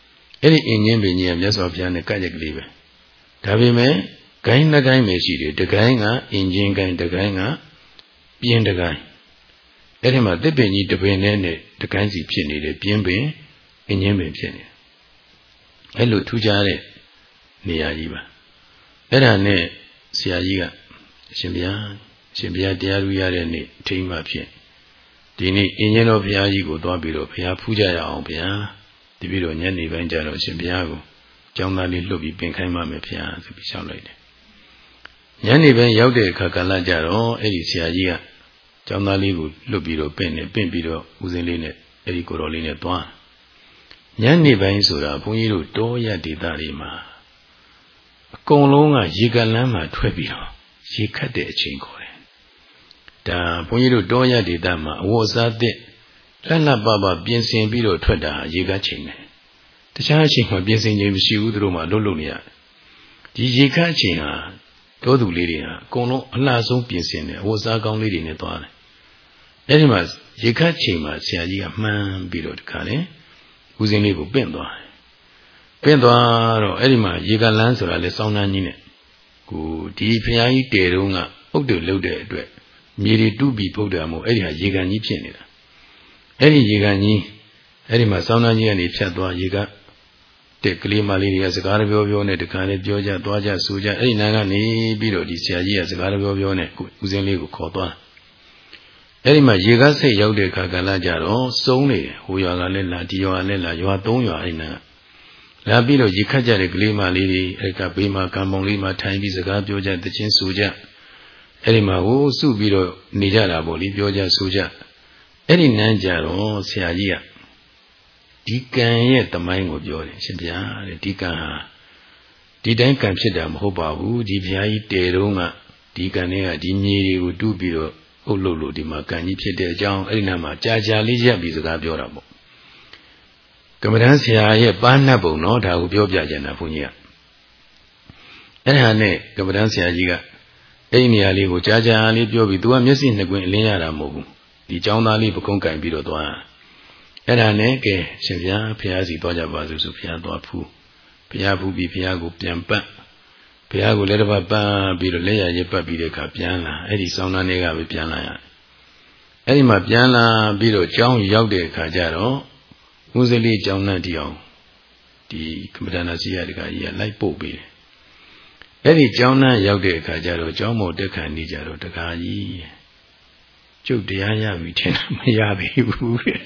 အဲ့ဒီအင်းချင်းပင်ကြီးကမြတ်စွာဘုရားနဲ့ကကြက်ကလေးပဲဒါပေမဲ့ဂိုင်းနှစ်ဂိုင်းပဲရှိတယ်တဂိုင်းကအင်းချင်းဂိုင်းတဂိုင်းကပြင်းတဂိုင်းအဲ့ဒီမှာတစ်ပင်ကြီးတစ်ပင်နဲ့တဂိုင်းစီဖြစ်နေတယ်ပြင်းပင်အင်းချင်းပင်ဖြစ်နေအဲ့လိုထူးခြားတဲ့နေရာကြီးပါအဲ့ဒါနဲ့ဆရာကြီးကအရှင်ဘုရားအရှင်ဘုရားတရားဓုရတဲ့နေ့အထိမ်းမှဖြစ်ဒီနေ့အင်းချင်းတော်ဘုရားကြီးကိုသွားပြီးတော့ဘုရားဖူးကြရအောင်ဘုရားဒီပြီးတော့ညနေပိုင်းကျတော့အရှင်ဘုရားကိုကျောင်းသားလေးလွတ်ပြီးပင်ခိုင်းမှမယ်ဘုရားဆိုပြီးရှောက်လိုက်တယ်ညနေပိုင်းရောက်တဲ့အခါကာလကျတော့အဲ့ဒီဆရာကြီးကကျောင်းသားလေးကိုလွတ်ပြီးတော့ပင့်နေပင့်ပြီးတော့ဦးစင်းလေးနဲ့အဲ့ဒီကိုတော်လေးနဲ့သွားညနေပိုင်းဆိုတာဘုန်းကြီးတို့တောရဒေသတွေမှာအကုန်လုံးကရေကလမ်းမှာထွက်ပြီးတော့ရေခတ်တဲ့အချိန်ခေါ်တယ်ဒါဘုန်းကြီးတို့တောရဒေသမှာအဝတ်အစားသစ်လှလှပပပြင်ဆင်ပြီးတော့ထွက်တာရေကချိန်တယ်တခြားအချိန်မှာပြင်ဆင်ခြင်းမရှိဘူးသူတို့မှလွတ်လွတ်နေရတယ်ဒီရေခတ်အချိန်ဟာတောသူလေးတွေဟာအကုန်လုံးအလှဆုံးပြင်ဆင်တယ်အဝတ်အစားကောင်းလေးတွေနဲ့သွားတယ်အဲ့ဒီမှာရေခတ်ချိန်မှာဆရာကြီးကမှန်းပြီးတော့တခါလေဦးစင်းလေးကိုပင့်သွားတယ်ပင့်သွားတော့အဲ့ဒီမှာရေကလန်းဆိုတာလေစောင်းနှန်းကြီးနဲ့ကိုဒီဖရာကြီးတဲတုံးကအုတ်တုလုတ်တဲ့အတွက်မြေတွေတူးပြီးပုတ်တယ်မို့အဲ့ဒီဟာရေကန်ကြီးဖြစ်နေတာအဲ့ဒီရေကန်ကြီးအဲ့ဒီမှာစောင်းနှန်းကြီးကနေဖြတ်သွားရေကတဲ့ကလေးမလေးတွေကစကားပြောပြောနဲ့တခါလေပြောကြသွားကြဆိုကြအဲ့ဒီနာကနေပြီးတော့ဒီဆရာကြီးကစကားပြောပြောနဲ့ဦးစင်းလေးကိုခေါ်သွားအဲ့ဒီမှာရေကားစိတ်ရောက်တဲ့အခါကလည်းကြတော့စုံနေတယ်ဟိုရွာကလည်းလာဒီရွာကလည်းလာရွာသုံးရွာအဲ့နာလာပြီးတော့ရေခတ်ကြတဲ့ကလေးမလေးတွေအဲ့ကဘေးမှာကံပုံလေးမှာထိုင်ပြီးစကားပြောကြတချင်းဆိုကြအဲ့ဒီမှာဟိုစုပြီးတော့နေကြတာပေါ့လေပြောကြဆိုကြအဲ့ဒီနန်းကြတော့ဆရာကြီးကဒီကံရဲ့တမိုင်းကိုပြောတယ်ရှင်ဗျာတဲ့ဒီကံဟာဒီတိုင်းကံဖြစ်တာမဟုတ်ပါဘူးဒီဘုရားကြီးတဲတုံးကဒီကံတွေကဒီမြေတွေကိုတူးပြီးတော့အုပ်လို့လို့ဒီမှာကံကြီးဖြစ်တဲ့အကြောင်းအဲ့ဒီနာမှာကြာကြာလေးရက်ပြီးစကားပြောတာပေါ့ကမ္မဋ္ဌာန်းဆရာရဲ့ပန်းနှပ်ပုံနော်ဒါကိုပြောပြကြတာဘုန်းကြီးကအဲ့ဒါနဲ့ကမ္မဋ္ဌာန်းဆရာကြီးကအဲ့ဒီနေရာလေးကိုကြာကြာလေးပြောပြီးသူကမျက်စိနှစ်ကွင်းအလင်းရတာမဟုတ်ဘူးဒီကျောင်းသားလေးပကုံးကင်ပြီးတော့သွားအဲ့ဒါနဲ့ကဲရှင်ဗျာဖះစီသွားကြပါစို့ဆိုဖះသွားဖူးဖះဖူးပြီးဖះကိုပြန်ပတ်ဖះကိုလည်းတစ်ပတ်ပတ်ပြီးတော့လက်ရရပတ်ပြီးတဲ့အခါပြန်လာအဲ့ဒီဆောင်းသားတွေကပဲပြန်လာရအဲ့ဒီမှာပြန်လာပြီးတော့ကျောင်းရောက်တဲ့အခါကျတော့ဦးစလေးကျောင်းနဲ့တီအောင်ဒီကမ္မဋ္ဌာန်းစီရတကကြီးကလိုက်ပို့ပေးတယ်အဲ့ဒီကျောင်းနဲ့ရောက်တဲ့အခါကျတော့ကျောင်းမော်တက်ခံနေကြတော့တကားကြီးကျုပ်တရားရပြီထင်မရသေးဘူးတဲ့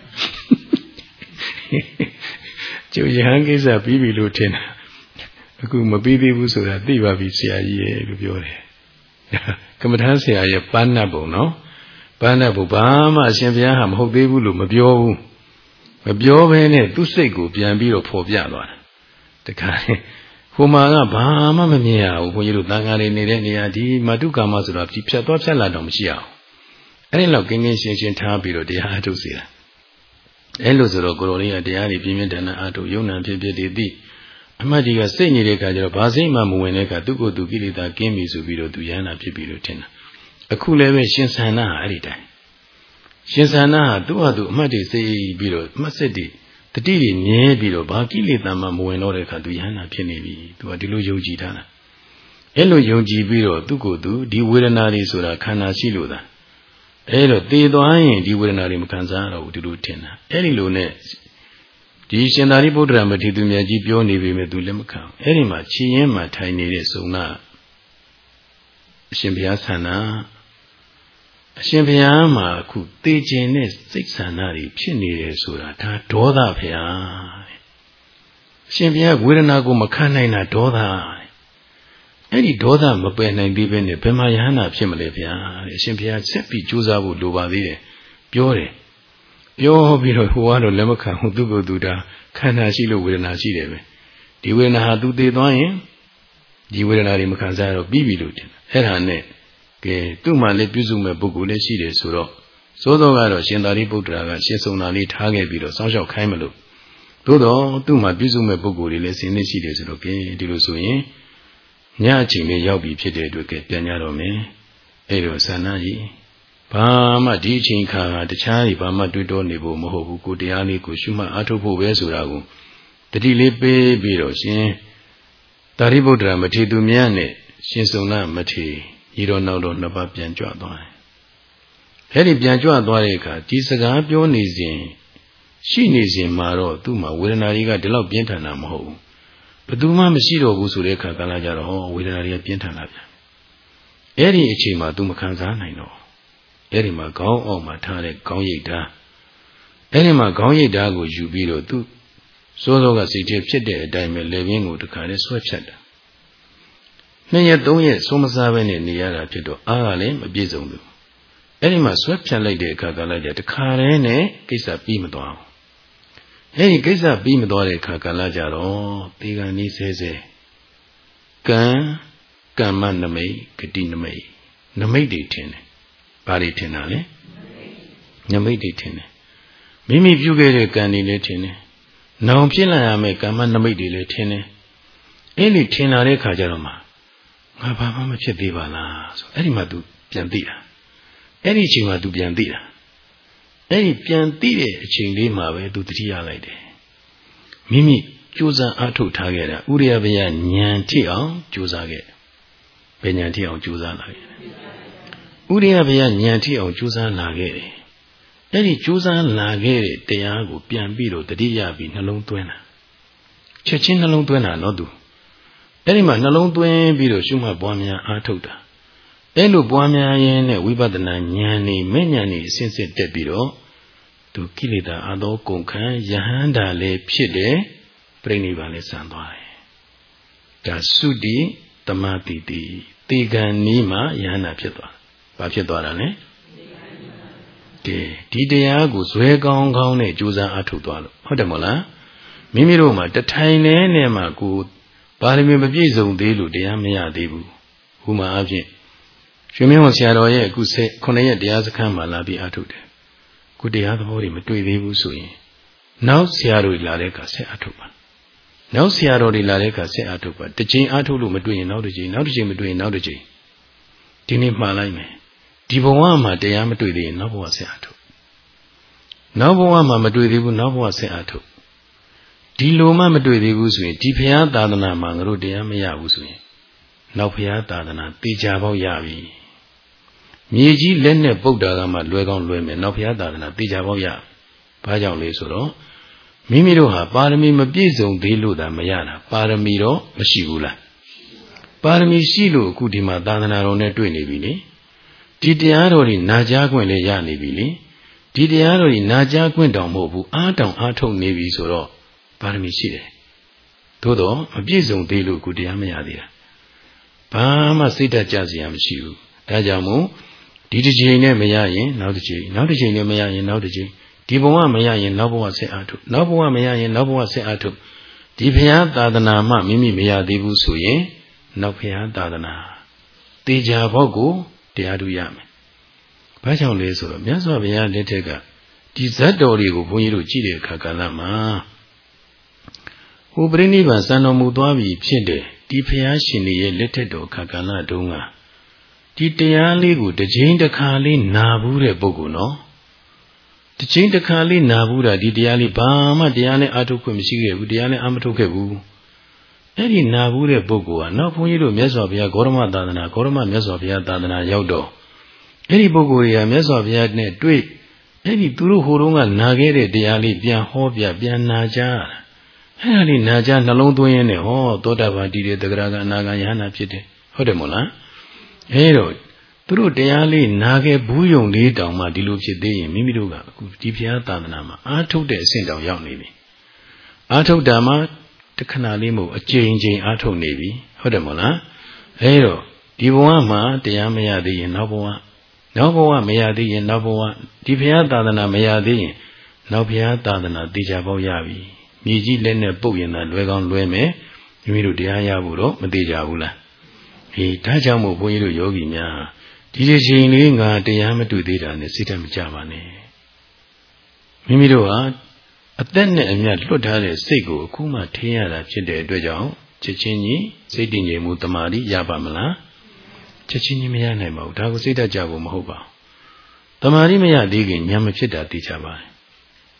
ကျုပ်ရဟန်းကိစ္စပြီးပြီလို့ထင်တာအခုမပြီးသေးဘူးဆိုတာသိပါပြီဆရာကြီးရဲ့လို့ပြောတယ်ကမ္မဋ္ဌာန်းဆရာရဲ့ပန်းနှပ်ပုံနော်ပန်းနှပ်ပုံဘာမှအရှင်ဘုရားဟာမဟုတ်သေးဘူးလို့မပြောဘူးမပြောဘဲနဲ့သူ့စိတ်ကိုပြန်ပြီးတော့ဖော်ပြသွားတာတခါဟိုမှာကဘာမှမမြင်ရဘူးဘုန်းကြီးတို့တန်ခါတွေနေတဲ့နေရာဒီမတုကာမဆိုတာဒီဖြတ်သွားဖြတ်လာတော့မရှိအောင်အဲ့ဒီလောက်ကင်းကင်းရှင်းရှင်းထားပြီးတော့တရားအထုတ်စေတာအဲ့လိုဆိုတော့ကိုယ်တော်လေးကတရားတွေပြင်းပြင်းထန်ထန်အထုတ်ယုံနာဖြစ်ဖြစ်တည်တည်အမှတ်ဒီကစိတ်နေတဲ့ခါကျတော့ဘာစိတ်မှမဝင်တဲ့ခါသူ့ကိုယ်သူကိလေသာကင်းပြီဆိုပြီးတော့သူရဟန္တာဖြစ်ပြီလို့ထင်တာအခုလည်းပဲရှင်သန္တာဟာအဲ့ဒီတိုင်းရှင်သန္တာဟာသူ့ဟာသူအမှတ်တွေစိတ်ပြီးတော့အမှတ်စစ်တွေတတိတွေမြဲပြီးတော့ဘာကိလေသာမှမဝင်တော့တဲ့ခါသူယဟန္တာဖြစ်နေပြီသူကဒီလိုယုံကြည်ထားတာအဲ့လိုယုံကြည်ပြီးတော့သူ့ကိုယ်သူဒီဝေဒနာတွေဆိုတာခန္ဓာရှိလို့သာအဲ့တော့တည်သွားရင်ဒီဝေဒနာတွေမခံစားရတော့ဘူးဒီလိုထင်တာအဲ့ဒီလိုနဲ့ဒီရှင်သာရိပုတ္တရာမထေရသူမြတ်ကြီးပြောနေပြီမဲ့သူလည်းမခံအဲ့ဒီမှာခြေရင်းမှာထိုင်နေတဲ့စုံနာအရှင်ဘုရားဆန္ဒအရှင်ဘုရားမှာအခုသေခြင်းနဲ့စိတ်ဆန္ဒတွေဖြစ်နေတယ်ဆိုတာဒါဒေါသဘုရားအရှင်ဘုရားဝေဒနာကိုမခံနိုင်တာဒေါသအဲ့ဒီဒေါသမပယ်နိုင်သေးပဲနဲ့ဘယ်မှာယဟန္တာဖြစ်မလဲဘုရားအရှင်ဘုရားဆက်ပြီးကြိုးစားဖို့လိုပါသေးတယ်ပြောတယ်ပြောပြီးတော့ဟိုကတော့လက်မခံဘူးသူ့ကိုယ်သူဒါခန္ဓာရှိလို့ဝေဒနာရှိတယ်ပဲဒီဝေဒနာဟာသူသေသွားရင်ဒီဝေဒနာတွေမခံစားရတော့ပြီးပြီလို့ထင်တယ်အဲ့ဒါနဲ့ကဲသူ့မှာလည်းပြုစုမဲ့ပုဂ္ဂိုလ်လည်းရှိတယ်ဆိုတော့သို့တော့ကတော့ရှင်သာရိပုတ္တရာကရှင်းစုံတာလေးထားခဲ့ပြီးတော့စောင့်ရှောက်ခိုင်းမလို့သို့တော့သူ့မှာပြုစုမဲ့ပုဂ္ဂိုလ်တွေလည်းစင်နေရှိတယ်ဆိုတော့ကဲဒီလိုဆိုရင်ညအချိန်လေးရောက်ပြီဖြစ်တဲ့အတွက်ကပြန်ကြတော့မယ်အဲ့တော့ဆန္ဒကြီးဘာမှဒီအချိန်ခါကတခြားတွေဘာမှတွေးတောနေဖို့မဟုတ်ဘူးကိုတရားလေးကိုရှုမှတ်အားထုတ်ဖို့ပဲဆိုတာကိုတတိလေးပေးပြီးတော့ရှင်သာရိပုတ္တရာမထေရသူမြတ်နဲ့ရှင်စုံနာမထေရညီတော်နောက်တော်နှစ်ပါးပြန်ကြွသွားတယ်အဲ့ဒီပြန်ကြွသွားတဲ့အခါဒီစကားပြောနေစဉ်ရှိနေစဉ်မှာတော့သူ့မှာဝေဒနာတွေကဒီလောက်ပြင်းထန်တာမဟုတ်ဘူးဘယ်သူမှမရှိတော့ဘူးဆိုတဲ့အခါကလည်းကြတော့ဟောဝေဒနာတွေကပြင်းထန်လာပြန်အဲ့ဒီအချိန်မှာသူမခံစားနိုင်တော့အဲ့ဒီမှာခေါင်းအောက်မှာထားတဲ့ခေါင်းရိပ်ဓာတ်အဲ့ဒီမှာခေါင်းရိပ်ဓာတ်ကိုယူပြီးတော့သူစိုးစိုးကစိတ်ထဲဖြစ်တဲ့အတိုင်းပဲလေပြင်းကိုတခါနဲ့ဆွဲဖြတ်တာနှစ်ရက်သုံးရက်ဆုံးမစားပဲနဲ့နေရတာဖြစ်တော့အားကလည်းမပြည့်စုံဘူးအဲ့ဒီမှာဆွဲဖြတ်လိုက်တဲ့အခါကလည်းတခါတည်းနဲ့ကိစ္စပြီးမသွားဘူးအဲ့ဒီကိစ္စပြီးမသွားတဲ့အခါကလည်းကြတော့ဒီကံဤဆဲဆဲကံကမ္မနမိတ်ဂတိနမိတ်နမိတ်တွေထင်တယ်ဘာတွေထင်တာလဲနမိတ်တွေထင်တယ်မိမိပြုခဲ့တဲ့ကံတွေလည်းထင်တယ်နောင်ဖြစ်လာရမယ့်ကမ္မနမိတ်တွေလည်းထင်တယ်အဲ့ဒီထင်လာတဲ့အခါကျတော့မှငါဘာမှမဖြစ်သေးပါလားဆိုအဲ့ဒီမှာ तू ပြန်သိတာအဲ့ဒီအချိန်မှာ तू ပြန်သိတာအဲ့ဒီပြန်သိတဲ့အချိန်လေးမှာပဲ तू တတိယလိုက်တယ်မိမိကြိုးစားအားထုတ်ထားခဲ့တာဥရိယဘယဉာဏ်ထိအောင်ကြိုးစားခဲ့ဘယ်ဉာဏ်ထိအောင်ကြိုးစားလာခဲ့ဥရိယဘယဉာဏ်ထိအောင်ကြိုးစားလာခဲ့တယ်အဲ့ဒီကြိုးစားလာခဲ့တဲ့တရားကိုပြန်ပြီးတော့တတိယပြီးနှလုံးသွင်းတာချက်ချင်းနှလုံးသွင်းတာနော် तूအဲ့ဒီမှာနှလုံးသွင်းပြီးတော့ရှုမှတ်ပွားများအားထုတ်တာအဲ့လိုပွားများရင်းနဲ့ဝိပဿနာဉာဏ်နေမဲ့ဉာဏ်နေအစစ်စစ်တက်ပြီးတော့သူကိလေသာအသောကုန်ခံယဟန္တာလည်းဖြစ်တယ်ပြိဋိဘံလည်းဆံသွားတယ်ဒါသုတိတမတိတိတေကံနီးမှာယဟန္တာဖြစ်သွားဘာဖြစ်သွားတာလဲကဲဒီတရားကိုဇွဲကောင်းကောင်းနဲ့ကြိုးစားအားထုတ်သွားလို့ဟုတ်တယ်မို့လားမိမိတို့မှာတထိုင်နဲ့နဲ့မှကိုပါရမီမပြည့်စုံသေးလို့တရားမရသေးဘူးဟူမှာအဖြစ်ရွှေမင်းဝန်ဆရာတော်ရဲ့အခုခုနှစ်ရက်တရားစခန်းမှာလာပြီးအားထုတ်တယ်ခုတရားသဘောတွေမတွေ့သေးဘူးဆိုရင်နောက်ဆရာတော်တွေလာတဲ့အခါဆက်အားထုတ်ပါနောက်ဆရာတော်တွေလာတဲ့အခါဆက်အားထုတ်ပါတစ်ချိန်အားထုတ်လို့မတွေ့ရင်နောက်တစ်ချိန်နောက်တစ်ချိန်မတွေ့ရင်နောက်တစ်ချိန်ဒီနေ့မှားလိုက်မယ်ဒီဘဝမှာတရားမတွေ့သေးရင်နောက်ဘဝဆက်အားထုတ်နောက်ဘဝမှာမတွေ့သေးဘူးနောက်ဘဝဆက်အားထုတ်ဒီလိုမှမတွေ့သေးဘူးဆိုရင်ဒီဘုရားသာသနာမှာငါတို့တရားမရဘူးဆိုရင်နောက်ဘုရားသာသနာတေချာပေါက်ရပြီမြေကြီးလက်နဲ့ပုတ်တာကမှလွယ်ကောင်းလွယ်မယ်နောက်ဘုရားသာသနာတေချာပေါက်ရဘာကြောင့်လဲဆိုတော့မိမိတို့ဟာပါရမီမပြည့်စုံသေးလို့သာမရတာပါရမီတော့မရှိဘူးလားပါရမီရှိလို့အခုဒီမှာသာသနာတော်နဲ့တွေ့နေပြီလေဒီတရားတော်တွေနာကြားခွင့်လည်းရနေပြီလေဒီတရားတော်တွေနာကြားခွင့်တောင်မဟုတ်ဘူးအားတောင်အားထုတ်နေပြီဆိုတော့ပါရမီရှိတယ်သို့တော့မပြည့်စုံသေးလို့အခုတရားမရသေးတာဘာမှစိတ်ဓာတ်ကြစရာမရှိဘူးဒါကြောင့်မို့ဒီတစ်ချိန်နဲ့မရရင်နောက်တစ်ချိန်နောက်တစ်ချိန်နဲ့မရရင်နောက်တစ်ချိန်ဒီဘဝမရရင်နောက်ဘဝဆက်အားထုတ်နောက်ဘဝမရရင်နောက်ဘဝဆက်အားထုတ်ဒီဘုရားသာသနာမှမိမိမရသေးဘူးဆိုရင်နောက်ဘုရားသာသနာတေချာဘောက်ကိုတရားထုရမယ်ဘာကြောင့်လဲဆိုတော့မြတ်စွာဘုရားလက်ထက်ကဒီဇတ်တော်တွေကိုဘုန်းကြီးတို့ကြည့်တဲ့အခါကလည်းမှာဟိုပြိဋိဘံစံတော်မူသွားပြီဖြစ်တယ်ဒီဘုရားရှင်ရဲ့လက်ထက်တော်ခါကာလတုန်းကဒီတရားလေးကိုတစ်ချိန်တစ်ခါလေးနာဘူးတဲ့ပုဂ္ဂိုလ်နော်တစ်ချိန်တစ်ခါလေးနာဘူးတာဒီတရားလေးဘာမှတရားနဲ့အာထုတ်ခွင့်မရှိခဲ့ဘူးတရားနဲ့အာမထုတ်ခဲ့ဘူးအဲ့ဒီနာဘူးတဲ့ပုဂ္ဂိုလ်ကနောက်ဘုန်းကြီးတို့မြတ်စွာဘုရားဂေါရမသာသနာဂေါရမမြတ်စွာဘုရားသာသနာရောက်တော့အဲ့ဒီပုဂ္ဂိုလ်တွေကမြတ်စွာဘုရားနဲ့တွေ့အဲ့ဒီသူတို့ဟိုတုန်းကနာခဲ့တဲ့တရားလေးပြန်ဟောပြပြန်နာကြအဲ့ဒါလေးနာကြနှလုံးသွင်းရင်းနဲ့ဟောသောတာပန်တည်တဲ့သဂရကအနာဂံယဟနာဖြစ်တယ်ဟုတ်တယ်မို့လားအဲတော့သူတို့တရားလေးနာခဲ့ဘူးယုံလေးတောင်မှဒီလိုဖြစ်သေးရင်မိမိတို့ကအခုဒီဘုရားသာသနာမှာအာထုတ်တဲ့အဆင့်တောင်ရောက်နေပြီအာထုတ်တာမှတခဏလေးမဟုတ်အကျဉ်းချင်းအာထုတ်နေပြီဟုတ်တယ်မို့လားအဲတော့ဒီဘဝမှာတရားမရသေးရင်နောက်ဘဝနောက်ဘဝမရသေးရင်နောက်ဘဝဒီဘုရားသာသနာမရသေးရင်နောက်ဘုရားသာသနာတေချာပေါက်ရပြီမြေကြီးလက်နဲ့ပုတ်ရင်သာလွယ်ကောင်းလွယ်မယ်မိမိတို့တရားရဖို့တော့မသေးကြဘူးလားဟေးဒါကြောင့်မို့ဘုန်းကြီးတို့ယောဂီများဒီဒီချိန်လေးငါတရားမတွေ့သေးတာနဲ့စိတ်ဓာတ်မကြပါနဲ့မိမိတို့ဟာအသက်နဲ့အမျှလွတ်ထားတဲ့စိတ်ကိုအခုမှထင်းရတာဖြစ်တဲ့အတွက်ကြောင့်ချက်ချင်းကြီးစိတ်တည်ငြိမ်မှုတမာတိရပါမလားချက်ချင်းကြီးမရနိုင်ပါဘူးဒါကိုစိတ်ဓာတ်ကြဖို့မဟုတ်ပါဘူးတမာတိမရသေးခင်ဉာဏ်မဖြစ်တာသိချပါတယ်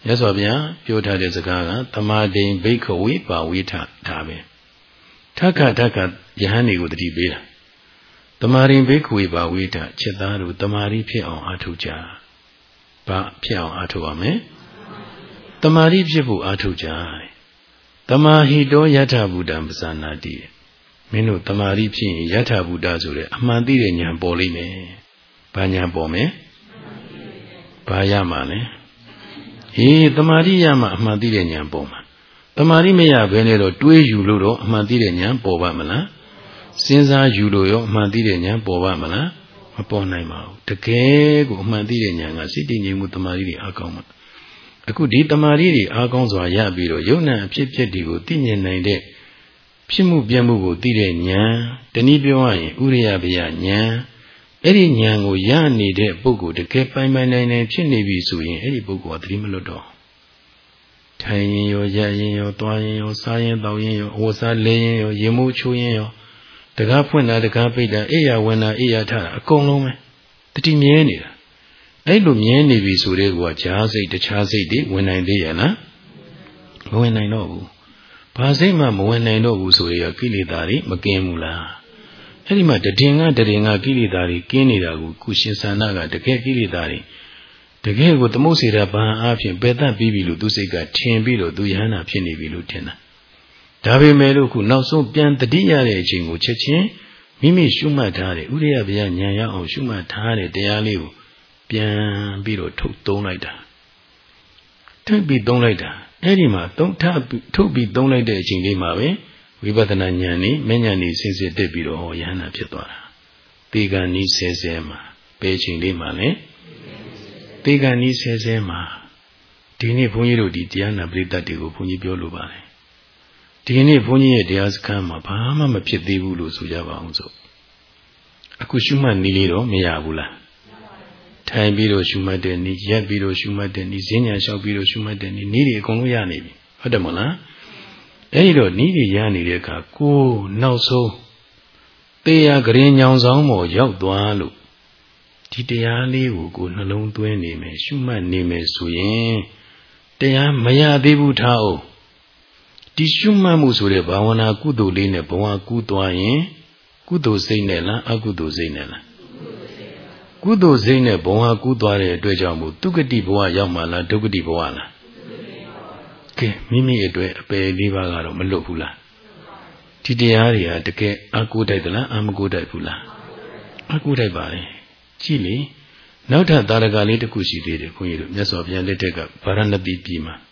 ရသော်ဗျာပြောထားတဲ့စကားကတမာတိန်ဘိက္ခဝေပါဝိထဒါပဲထက္ခထက္ခယဟန်တွေကိုတတိပေးတာတမာတိန်ဘိက္ခဝေပါဝိထချက်သားတို့တမာတိဖြစ်အောင်အားထုတ်ကြဘာဖြစ်အောင်အားထုတ်ရမလဲတမာတိဖြစ်ဖို့အားထုတ်ကြတမာဟိတောယထဗုဒ္ဓံပဇာနာတိမင်းတို့တမာတိဖြစ်ရင်ယထဗုဒ္ဓဆိုတဲ့အမှန်သိတဲ့ဉာဏ်ပေါ်လိမ့်မယ်ဘာဉာဏ်ပေါ်မယ်ဘာရမှာလဲအေးတမာတိရမှအမှန်သိတဲ့ဉာဏ်ပေါ်မှာတမာတိမရဘဲနဲ့တော့တွေးယူလို့တော့အမှန်သိတဲ့ဉာဏ်ပေါ်ပါမလားစဉ်းစားယူလို့ရောအမှန်သိတဲ့ဉာဏ်ပေါ်ပါမလားမပေါ်နိုင်ပါဘူးတကယ်ကိုအမှန်သိတဲ့ဉာဏ်ကစိတ်တည်ငြိမ်မှုတမာတိတွေအားကောင်းမှာအခုဒီတမာတိတွေအားကောင်းစွာရပြီးတော့ယုံနာအဖြစ်ဖြစ်တွေကိုသိမြင်နိုင်တဲ့ဖြစ်မှုပြမှုကိုသိတဲ့ဉာဏ်တနည်းပြောရရင်ဥရိယဗျာဉာဏ်အဲ့ဒီဉာဏ်ကိုရနေတဲ့ပုဂ္ဂိုလ်တကယ်ပိုင်ပိုင်နိုင်နိုင်ဖြစ်နေပြီဆိုရင်အဲ့ဒီပုဂ္ဂိုလ်ကသတိမလွတ်တော့ထိုင်ရင်ရောရရင်ရောသွားရင်ရောစားရင်တောက်ရင်ရောအဝတ်စားလဲရင်ရောရေမိုးချိုးရင်ရောတကားဖွင့်တာတကားပိတ်တာအိယာဝင်တာအိယာထတာအကုန်လုံးပဲတတိမြဲနေတာအဲ့လိုမြဲနေပြီဆိုတဲ့ကွာဈာစိတ်တခြားစိတ်တွေဝင်နိုင်သေးရဲ့လားမဝင်နိုင်တော့ဘူးဘာစိတ်မှမဝင်နိုင်တော့ဘူးဆိုရကိလေသာတွေမကင်းဘူးလားအဲ့ဒီမှာတည်င်ကတည်င်ကကိလေသာတွေကင်းနေတာကိုကုရှင်ဆန္ဒကတကယ်ကိလေသာတွေတကယ်ကိုသမုတ်စေတာဘာအားဖြင့်ပယ်တတ်ပြီးပြီလို့သူစိတ်ကထင်ပြီးတော့သူယဟန္တာဖြစ်နေပြီလို့ထင်တာဒါပေမဲ့လို့ခုနောက်ဆုံးပြန်တတိရတဲ့အချိန်ကိုချက်ချင်းမိမိရှုမှတ်ထားတယ်ဥရိယဗျာဉာဏ်ရအောင်ရှုမှတ်ထားတဲ့တရားလေးကိုပြန်ပြီးတော့ထုတ်သုံးလိုက်တာထုတ်ပြီးသုံးလိုက်တာအဲ့ဒီမှာသုံးထထုတ်ပြီးသုံးလိုက်တဲ့အချိန်လေးမှာပဲဝိပဿနာဉာဏ်นี่မဉဏ်นี่စစ်စစ်တက်ပြီးတော့ဟောယဟန္တာဖြစ်သွားတာတေဂန်นี่ဆဲဆဲမှာဘယ်ချိန်လေးမှာလဲတေဂန်นี่ဆဲဆဲမှာဒီနေ့ဘုန်းကြီးတို့ဒီတရားနာပရိသတ်တွေကိုဘုန်းကြီးပြောလိုပါတယ်ဒီနေ့ဘုန်းကြီးရဲ့တရားစခန်းမှာဘာမှမဖြစ်သေးဘူးလို့ဆိုကြပါအောင်စို့အခုရှုမှတ်နည်းလေးတော့မရဘူးလားထိုင်ပြီးတော့ရှုမှတ်တဲ့နည်းရက်ပြီးတော့ရှုမှတ်တဲ့နည်းဈဉ္ညာလျှောက်ပြီးတော့ရှုမှတ်တဲ့နည်းနည်းတွေအကုန်လုံးရနေပြီဟုတ်တယ်မလားအဲ့ဒီတော့နည်းတွေရနေတဲ့အခါကိုနောက်ဆုံးတေယဂရင်ညောင်ဆောင်ပေါ်ရောက်သွားလို့ဒီတရားလေးကိုကိုနှလုံးသွင်းနေမယ်ရှုမှတ်နေမယ်ဆိုရင်တရားမရသေးဘူးထားအောင်ဒီရှုမှတ်မှုဆိုတဲ့ဘာဝနာကုသိုလ်လေးနဲ့ဘဝကူးသွားရင်ကုသိုလ်စိတ်နဲ့လားအကုသိုလ်စိတ်နဲ့လားကုသိုလ်စိတ်နဲ့ဘဝကူးသွားတဲ့အတွက်ကြောင့်မို့ဒုက္ခတိဘဝရောက်မှလားဒုက္ခတိဘဝလားကဲမိမိအတွက်အပယ်လေးပါးကတော့မလွတ်ဘူးလားဒီတရားတွေဟာတကယ်အကုတိုက်သလားအမကုတိုက်ဘူးလားအကုတိုက်ပါလေကြည့်လေနောက်ထပ်သာရကလေးတစ်ခုရှိသေးတယ်ခွန်ကြီးတို့မြတ်စွာဘုရားလက်ထက်ကဗာရဏသီပြည်မှာ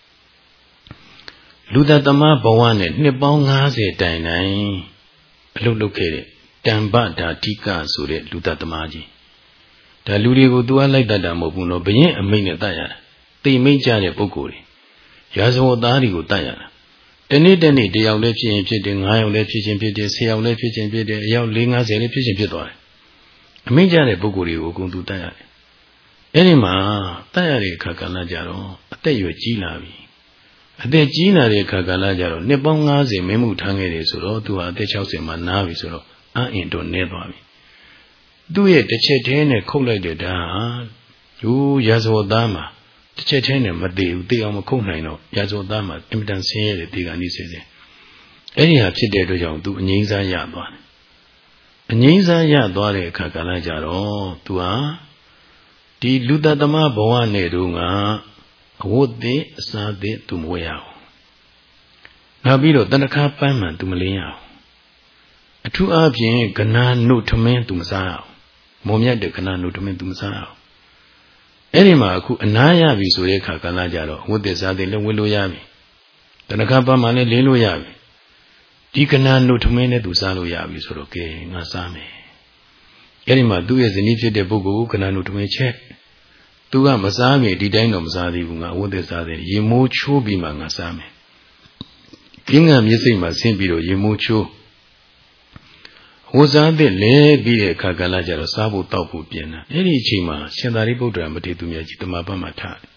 လူသတ္တမဘဝနဲ့နှစ်ပေါင်း၅၀တိုင်တိုင်အလုပ်လုပ်ခဲ့တဲ့တမ္ပဒါတိကဆိုတဲ့လူသတ္တမကြီးဒါလူတွေကိုသူကလိုက်တတ်တာမဟုတ်ဘူးနော်ဘယင်းအမိန့်နဲ့တတ်ရတာတိမ်မိတ်ကြတဲ့ပုဂ္ဂိုလ်တွေရာဇဝတ်သားတွေကိုတတ်ရတာတနေ့တနေ့တယောက်လည်းဖြစ်ရင်ဖြစ်တယ်၅ယောက်လည်းဖြစ်ချင်းဖြစ်တယ်၁၀ယောက်လည်းဖြစ်ချင်းဖြစ်တယ်အယောက်၄၅၀လည်းဖြစ်ချင်းဖြစ်သွားတယ်အမိန့်ကြတဲ့ပုဂ္ဂိုလ်တွေကိုအကုန်သူတတ်ရတယ်အဲ့ဒီမှာတတ်ရတဲ့အခါကလည်းကြတော့အသက်ရွယ်ကြီးလာပြီအသက်ကြီးလာတဲ့အခါကလည်းကြတော့နှစ်ပေါင်း၅၀မင်းမှုထမ်းခဲ့တယ်ဆိုတော့သူဟာအသက်၆၀မှာနားပြီဆိုတော့အအင်တော့နေသွားပြီသူ့ရဲ့တစ်ချက်တည်းနဲ့ခုတ်လိုက်တဲ့ဓာတ်ဟိုရာဇဝတ်သားမှာတစ်ချက်တည်းနဲ့မသေးဘူးသိအောင်မခုတ်နိုင်တော့ရာဇဝတ်သားမှာအင်မတန်ဆင်းရဲတဲ့ဒီကနေ့ဆင်းရဲအဲ့ဒီဟာဖြစ်တဲ့အတွက်ကြောင့်သူအငြိမ်းစားရသွားတယ်အငြိမ်းစားရသွားတဲ့အခါကလည်းကြတော့သူဟာဒီလူတသမဘဝနဲ့တုန်းကအဝတ်သေးအစားသေးသူမဝယ်ရအောင်နောက်ပြီးတော့တဏ္ဍခါပန်းမှန်သူမလင်းရအောင်အထူးအားဖြင့်ကနာနုထမင်းသူမစားအောင်မုံမြတ်တဲ့ကနာနုထမင်းသူမစားအောင်အဲ့ဒီမှာအခုအနားရပြီဆိုတဲ့အခါကလည်းကြတော့ဝတ်သက်စားသေးလည်းဝတ်လို့ရပြီတဏ္ဍခါပန်းမှန်လည်းလင်းလို့ရပြီဒီကနာနုထမင်းနဲ့သူစားလို့ရပြီဆိုတော့ကဲငါစားမယ်အဲ့ဒီမှာသူ့ရဲ့ဇနီးဖြစ်တဲ့ပုဂ္ဂိုလ်ကိုကနာနုထမင်းချက်သူကမစားခင်ဒီတိုင်းတော့မစားသေးဘူးငါဝတ်သက်စားသေးရေမိုးချိုးပြီးမှငါစားမယ်ကင်းငံမျက်စိမှာဆင်းပြီးတော့ရေမိုးချိုးဝတ်စားတဲ့လဲပြီးတဲ့အခါကလည်းကြတော့စားဖို့တောက်ဖို့ပြင်တာအဲ့ဒီအချိန်မှာရှင်သာရိပုတ္တရာမထေရသူမြတ်ကြီးတမပတ်မှာထားတယ်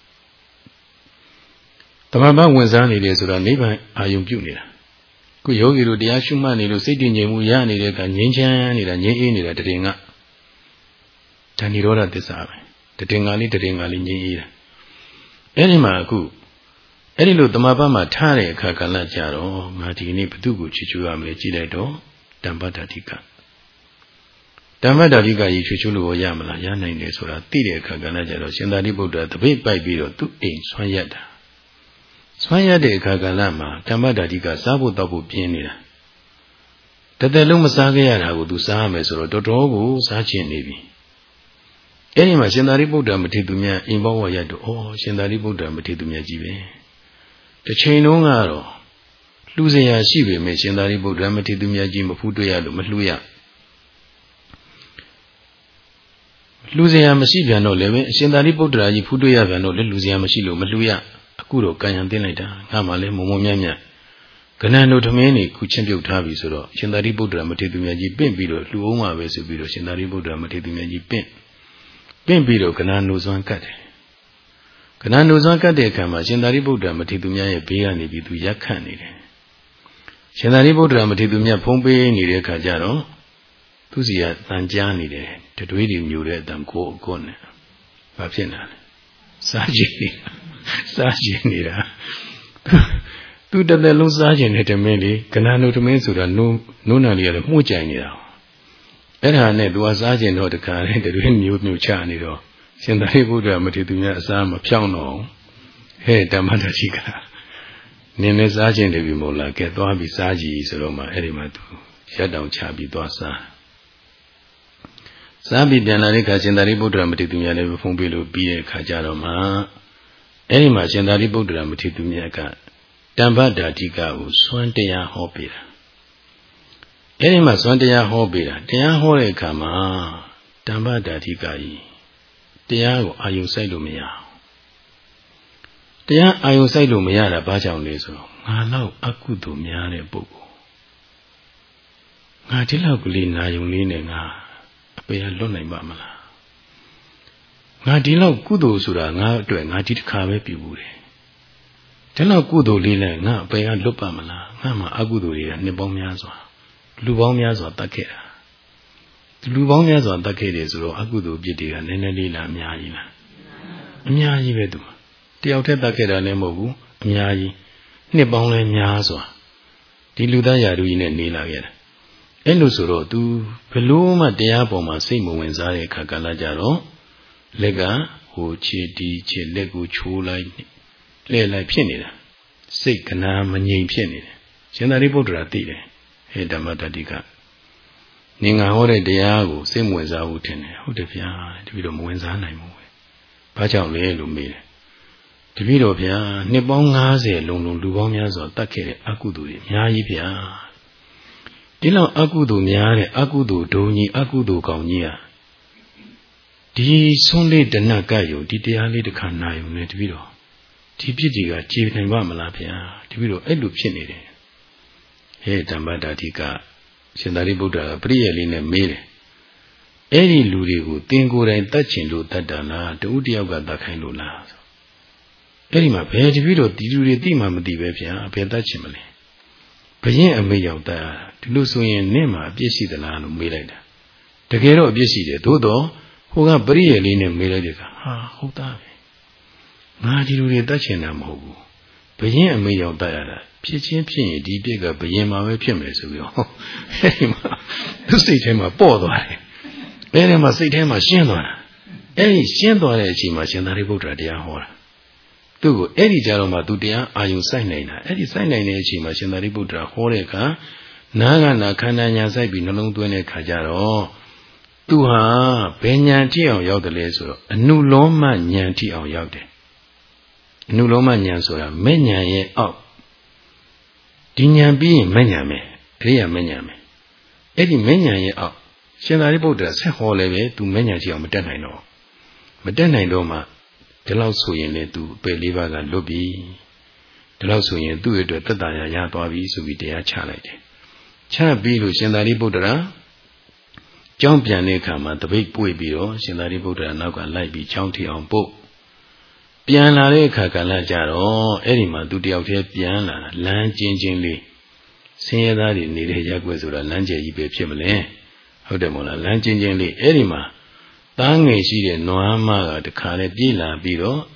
တမပတ်ဝင်စားနေတယ်ဆိုတာနိဗ္ဗာန်အာယုံပြုနေတာခုယောဂီတို့တရားရှုမှတ်နေလို့စိတ်တည်ငြိမ်မှုရနေတဲ့အခါငြိမ်းချမ်းနေတာငြိမ်းအေးနေတာတည်ငါဒါនិရောဓသစ္စာပဲတည်ငါလေးတည်ငါလေးငြိမ်းအေးတာအဲ့ဒီမှာအခုအဲ့ဒီလိုတမပတ်မှာထားတဲ့အခါကလည်းကြတော့ငါဒီနေ့ဘသူကိုချွချွရမလဲကြည့်လိုက်တော့တမ္ပတ္တိကတမ္ပတ္တိကကြီးချွချွလို့ရမလားရနိုင်တယ်ဆိုတာသိတဲ့အခါကလည်းကြတော့ရှင်သာရိပုတ္တရာတပိတ်ပိုက်ပြီးတော့သူ့အိမ်ဆွမ်းရက်တာဆွမ်းရက်တဲ့အခါကလည်းမှာတမ္ပတ္တိကစားဖို့တောက်ဖို့ပြင်းနေတာတသက်လုံးမစားခဲ့ရတာကိုသူစားရမယ်ဆိုတော့တော်တော်ကိုစားချင်နေပြီအဲ့ဒီမှာရှင်သာရိပုတ္တရာမထေရသူမြတ်အိမ်ဘောဝရတော့ဩရှင်သာရိပုတ္တရာမထေရသူမြတ်ကြီးပဲတစ်ချိန်လုံးကတော့လှူစရာရှိပေမဲ့ရှင်သာရိပုတ္တရာမထေရသူမြတ်ကြီးမဖူးတွေ့ရလို့မလှူရလှူစရာမရှိပြန်တော့လည်းပဲရှင်သာရိပုတ္တရာကြီးဖူးတွေ့ရပြန်တော့လည်းလှူစရာမရှိလို့မလှူရအခုတော့ကံရံတင်းလိုက်တာငါမှလည်းမုံမုံမြတ်မြတ်ကနန်တို့ထမင်းနေခုချင်းပြုတ်ထားပြီဆိုတော့ရှင်သာရိပုတ္တရာမထေရသူမြတ်ကြီးပင့်ပြီးတော့လှူအောင်ပါပဲဆိုပြီးတော့ရှင်သာရိပုတ္တရာမထေရသူမြတ်ကြီးပင့်ပင့်ပြီးတော့ကနန်တို့စွမ်းကတ်တယ်ကနန်တို့စွမ်းကတ်တဲ့အခါမှာရှင်သာရိပုတ္တရာမထေရသူမြတ်ရဲ့ဘေးကနေပြီးသူရက်ခန့်နေတယ်ရှင်သာရိပုတ္တရာမထေရသူမြတ်ဖုံးပေးနေတဲ့အခါကျတော့သူစီကတန်ကြားနေတယ်တတွေးတွေမျိုးတဲ့အတန်ကိုအကွနဲ့ဘာဖြစ်နေလဲစားကြည့်စားကြည့်နေတာသူတသက်လုံးစားကြတဲ့တမင်းလေးကနန်တို့တမင်းဆိုတာနိုးနိုးနံလေးရတယ်မှုကြိုင်နေတာအဲ့ဒါနဲ့သူကစားကြတော့တခါလေတတွေးမျိုးမျိုးချနေတော့ရှင်သာရိပုတ္တရာမထေရသူမြတ်အစားမဖြောင်းတော့ဟဲ့ဓမ္မတတိကနင်းလည်းစားခြင်းတပြီမို့လားကဲသွားပြီးစားကြည့်ဆိုတော့မှအဲ့ဒီမှာသူရက်တောင်ချပြီးသွားစားစားပြီးပြန်လာတဲ့အခါရှင်သာရိပုတ္တရာမထေရသူမြတ်လည်းဖုံးပေးလို့ပြီးတဲ့အခါကျတော့မှအဲ့ဒီမှာရှင်သာရိပုတ္တရာမထေရသူမြတ်ကတမ္ပတ္တိကကိုစွမ်းတရားဟောပေးတာအဲ့ဒီမှာစွမ်းတရားဟောပေးတာတရားဟောတဲ့အခါမှာတမ္ပတ္တိကကြီးတရားကိုအာယုစိုက်လို့မရအောင်တရားအာယုစိုက်လို့မရတာဘာကြောင့်လဲဆိုတော့ငါလောက်အကုသိုလ်များတဲ့ပုဂ္ဂိုလ်ငါဒီလောက်ကလေးနာယုံလေးနဲ့ငါအပေကလွတ်နိုင်ပါမလားငါဒီလောက်ကုသိုလ်ဆိုတာငါအတွက်ငါဒီတစ်ခါပဲပြုဘူးတယ်ဒီလောက်ကုသိုလ်လေးနဲ့ငါအပေကလွတ်ပါမလားငါမှအကုသိုလ်တွေကနှစ်ပေါင်းများစွာလူပေါင်းများစွာတတ်ခဲ့တာလူပေါင်းများစွာတတ်ခဲ့တယ်ဆိုတော့အကုသိုလ်ပြစ်တွေကနည်းနည်းလေးလားအများကြီးလားအများကြီးပဲသူတယောက်တည်းတတ်ခဲ့တာလည်းမဟုတ်ဘူးအများကြီးနှစ်ပေါင်းလည်းများစွာဒီလူသားရာထူးကြီးနဲ့နေလာခဲ့တာအဲ့လိုဆိုတော့ तू ဘလို့မှတရားပေါ်မှာစိတ်မဝင်စားတဲ့အခါကလည်းကြတော့လက်ကဟိုခြေတီးခြေလက်ကိုချိုးလိုက်လှည့်လိုက်ဖြစ်နေတာစိတ်ကနာမငြိမ်ဖြစ်နေတယ်ရှင်သာရိပုတ္တရာသိတယ်ဟဲ့ဓမ္မတတိကနင်ငါဟောတဲ့တရားကိုစိတ်မဝင်စားဘူးထင်တယ်ဟုတ်တယ်ဗျာတပည့်တော်မဝင်စားနိုင်ဘူးပဲဘာကြောင့်လဲလို့မေးတယ်တပည့်တော်ဗျာနှစ်ပေါင်း၅၀လုံးလုံးလူပေါင်းများစွာတတ်ခဲ့တဲ့အကုသိုလ်တွေအများကြီးဗျာဒီလောက်အကုသိုလ်များတဲ့အကုသိုလ်ဒုံကြီးအကုသိုလ်ကောင်ကြီးอ่ะဒီဆုံးလေးတဏှတ်ကယုံဒီတရားလေးတစ်ခါနာယုံနဲ့တပည့်တော်ဒီပြစ်တွေကကျေနိုင်ပါမလားဗျာတပည့်တော်အဲ့လိုဖြစ်နေတယ်ဟဲ့ဓမ္မတာတိကရှင်သာရိပုတ္တရာပရိယေလေးနဲ့မေးတယ်အဲ့ဒီလူတွေကိုသင်ကိုယ်တိုင်တတ်ချင်လို့တတ်တာလားတဦးတယောက်ကတတ်ခိုင်းလို့လားအဲ့ဒီမှာဘယ်တပည့်တော်ဒီလူတွေသိမှမသိပဲဗျာဘယ်တတ်ချင်မလဲဘယင်းအမေရောက်တာဒီလိုဆိုရင်နင့်မှာအပြစ်ရှိသလားလို့မေးလိုက်တာတကယ်တော့အပြစ်ရှိတယ်သို့တော့ဟိုကပရိယေလေးနဲ့မေးလိုက်တဲ့အခါဟာဟုတ်သားပဲငါဒီလူတွေတတ်ချင်တာမဟုတ်ဘူးဘယင်းအမေရောက်တတ်ရတာဖြစ်ချင်းဖြစ်ရင်ဒီပြစ်ကဘယင်းမှာပဲဖြစ်မယ်ဆိုပြီးတော့အဲဒီမှာသူစိတ်ထဲမှာပေါ့သွားတယ်အဲဒီမှာစိတ်ထဲမှာရှင်းသွားတာအဲဒီရှင်းသွားတဲ့အချိန်မှာရှင်သာရိပုတ္တရာတရားဟောတာသူ့ကိုအဲ့ဒီကြတော့မှသူတရားအာယုစိုက်နိုင်တာအဲ့ဒီစိုက်နိုင်တဲ့အချိန်မှာရှင်သာရိပုတ္တရာဟောတဲ့အခါနားကနာခန္ဓာညာစိုက်ပြီးနှလုံးသွင်းတဲ့အခါကျတော့သူဟာဘယ်ဉာဏ်ထိအောင်ရောက်တယ်လဲဆိုတော့အနုလောမဉာဏ်ထိအောင်ရောက်တယ်အနုလောမဉာဏ်ဆိုတာမဲ့ဉာဏ်ရဲ့အောက်ဒီဉာဏ်ပြီးရင်မဲ့ဉာဏ်ပဲအရိယာမဲ့ဉာဏ်ပဲအဲ့ဒီမဲ့ဉာဏ်ရဲ့အောက်ရှင်သာရိပုတ္တရာဆက်ဟောလည်းပဲသူမဲ့ဉာဏ်ထိအောင်မတက်နိုင်တော့မတက်နိုင်တော့မှဒီလောက်ဆိုရင်လည်းသူအပယ်လေးပါးကလွတ်ပြီဒီလောက်ဆိုရင်သူ့အတွက်သက်သာရရသွားပြီဆိုပြီးတရားချလိုက်တယ်ချပြီးလို့ရှင်သာရိပုတ္တရာကျောင်းပြန်တဲ့အခါမှာတပိတ်ပွေပြီးတော့ရှင်သာရိပုတ္တရာနောက်ကလိုက်ပြီးကျောင်းထီအောင်ပို့ပြန်လာတဲ့အခါကလည်းကြတော့အဲ့ဒီမှာသူတယောက်တည်းပြန်လာတာလမ်းကျဉ်ချင်းလေးဆင်းရဲသားတွေနေတဲ့ရက်ွက်ဆိုတာလမ်းကျယ်ကြီးပဲဖြစ်မလဲဟုတ်တယ်မို့လားလမ်းကျဉ်ချင်းလေးအဲ့ဒီမှာသားငယ်ရှိတဲ့နွားမကတခါလေပြေးလာပြီးတော့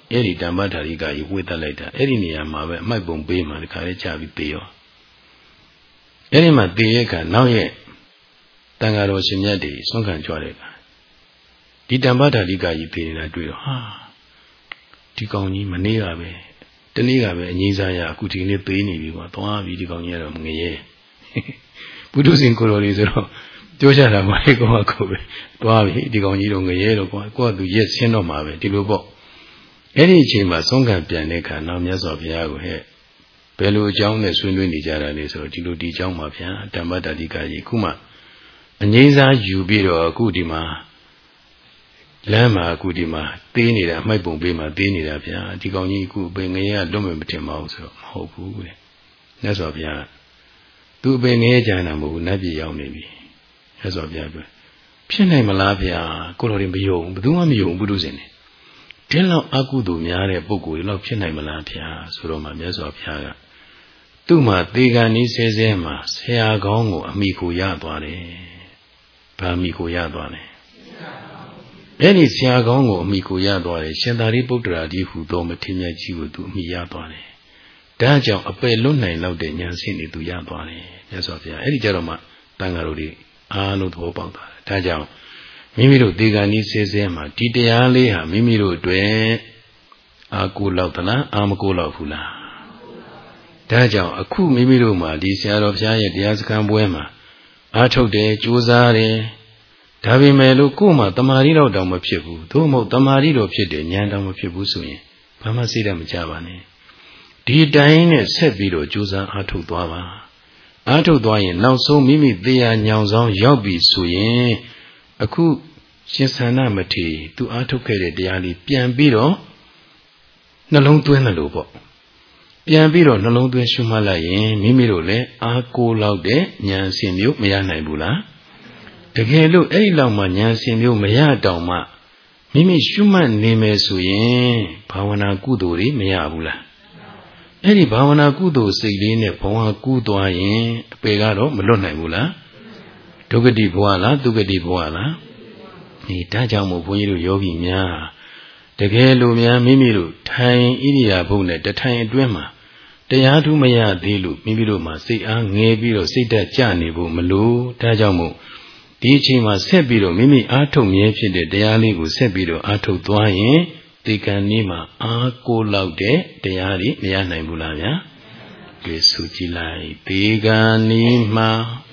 အဲ့ဒီတမ္ပထာရိကကြီးဝိတက်လိုက်တာအဲ့ဒီနေရာမှာပဲအမိုက်ပုံပေးမှဒီခါလေးချပြီးသေရောအဲ့ဒီမှာသေရဲ့ကနောက်ရဲ့တန်ဃာတော်ရှင်မြတ်တွေဆွမ်းခံကြွတဲ့ကဒီတမ္ပထာရိကကြီးသေနေတာတွေ့တော့ဟာဒီကောင်ကြီးမနေရပဲတနေ့ကပဲအငြိမ်းစားရအခုဒီနေ့သေးနေပြီကွာသွားပြီဒီကောင်ကြီးကတော့ငရဲဘုဒ္ဓရှင်ကိုတော်လေးဆိုတော့ပြောကြတာမဟုတ်ကောကိုပဲသွားပြီဒီကောင်ကြီးတော့ငရဲတော့ကွာကိုကသူရက်ဆင်းတော့မှာပဲဒီလိုပေါ့အဲ့ဒီအချိန်မှာဆုံးခံပြန်တဲ့ခါနောက်မြတ်စွာဘုရားကိုဟဲ့ဘယ်လိုအကြောင်းနဲ့ဆွေးနွေးနေကြတာလဲဆိုတော့ဒီလိုဒီအကြောင်းပါဗျာဓမ္မတတိကကြီးခုမှအငြိမ်းစားယူပြီးတော့အခုဒီမှာလမ်းမှာအခုဒီမှာသေးနေတာအမိုက်ပုံပေးမှာသေးနေတာဗျာဒီကောင်ကြီးအခုဘယ်ငရဲကလွတ်မယ်မထင်ပါဘူးဆိုတော့မဟုတ်ဘူးတဲ့မြတ်စွာဘုရားသူဘယ်ငရဲကြံတာမဟုတ်ဘူးနတ်ပြည်ရောက်နေပြီမြတ်စွာဘုရားပြောဖြစ်နိုင်မလားဗျာကိုတော်ရင်မယုံဘယ်သူမှမယုံဘူးလို့စင်နေဒီလောက်အကုသိုလ်များတဲ့ပုဂ္ဂိုလ်တွေလောက်ဖြစ်နိုင်မလားဗျာဆိုတော့မှမြတ်စွာဘုရားကသူ့မှာသေကံဤဆဲဆဲမှာဆရာကောင်းကိုအမိကိုရသွားတယ်ဗာမိကိုရသွားတယ်အဲ့ဒီဆရာကောင်းကိုအမိကိုရသွားတယ်ရှင်သာရိပုတ္တရာကြီးဟူသောမထေရမြတ်ကြီးကိုသူအမိရသွားတယ်ဒါကြောင့်အပယ်လွတ်နိုင်လောက်တဲ့ဉာဏ်စဉ်တွေသူရသွားတယ်မြတ်စွာဘုရားအဲ့ဒီကြတော့မှတန်ဃာတော်တွေအားလုံးသဘောပေါက်သွားတယ်ဒါကြောင့်မိမိတို့ဒီကံဤဆဲဆဲမှာဒီတရားလေးဟာမိမိတို့အတွက်အာကိုလောက်သလားအာမကိုလောက်ဘူးလားဒါကြောင့်အခုမိမိတို့မှာဒီဆရာတော်ဘုရားရဲ့တရားစခန်းပွဲမှာအားထုတ်တယ်ကြိုးစားတယ်ဒါပေမဲ့လို့ကိုယ်မှာတမာရီတော့တောင်မဖြစ်ဘူးသို့မဟုတ်တမာရီတော့ဖြစ်တယ်ဉာဏ်တောင်မဖြစ်ဘူးဆိုရင်ဘာမှစိတ်ဓာတ်မကြပါနဲ့ဒီတိုင်းနဲ့ဆက်ပြီးတော့ကြိုးစားအားထုတ်သွားပါအားထုတ်သွားရင်နောက်ဆုံးမိမိတရားညောင်ဆောင်ရောက်ပြီဆိုရင်အခုရှင်သန္နမထေရသူအားထုတ်ခဲ့တဲ့တရားလေးပြန်ပြီးတော့နှလုံးသွင်းတယ်လို့ပေါ့ပြန်ပြီးတော့နှလုံးသွင်းရှုမှတ်လိုက်ရင်မိမိတို့လည်းအားကိုးလောက်တဲ့ဉာဏ်ရှင်မျိုးမရနိုင်ဘူးလားတကယ်လို့အဲ့ဒီလောက်မှဉာဏ်ရှင်မျိုးမရတောင်မှမိမိရှုမှတ်နေမယ်ဆိုရင်ဘာဝနာကုသိုလ်တွေမရဘူးလားအဲ့ဒီဘာဝနာကုသိုလ်စိတ်လေးနဲ့ဘဝကူးသွားရင်အပေကတော့မလွတ်နိုင်ဘူးလားဒုက္ခတိဘဝလားဒုက္ခတိဘဝလားဒီဒါကြောင့်မို့ဘုန်းကြီးတို့ယောဂီများတကယ်လို့များမိမိတို့ထိုင်ဣရိယာပုနဲ့တထိုင်အတွင်းမှာတရားထူးမရသေးလို့မိမိတို့မှာစိတ်အားငယ်ပြီးတော့စိတ်ဓာတ်ကျနေဖို့မလိုဒါကြောင့်မို့ဒီအချိန်မှာဆက်ပြီးတော့မိမိအားထုတ်မြဲဖြစ်တဲ့တရားလေးကိုဆက်ပြီးတော့အားထုတ်သွားရင်ဒီကံนี้မှာအားကိုးလောက်တဲ့တရားတွေမရနိုင်ဘူးလားဗျာကြည့်စုကြည့်လိုက်ဒီကံนี้မှာ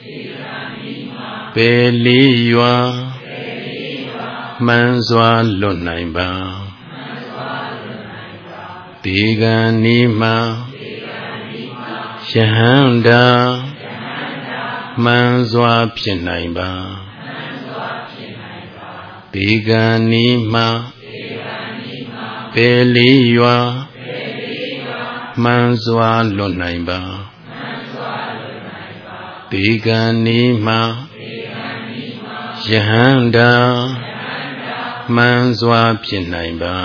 ပဲလေးရွာမှန်စွာလွတ်နိုင်ပါဒီကံนี้မှာယဟန္တာမှန်စွာဖြစ်နိုင်ပါဒီကံนี้မှာပဲလေးရွာမှန်စွာလွတ်နိုင်ပါဒီကံนี้မှာယဟန္တာမှန်စွာဖြစ်နိုင်ပါ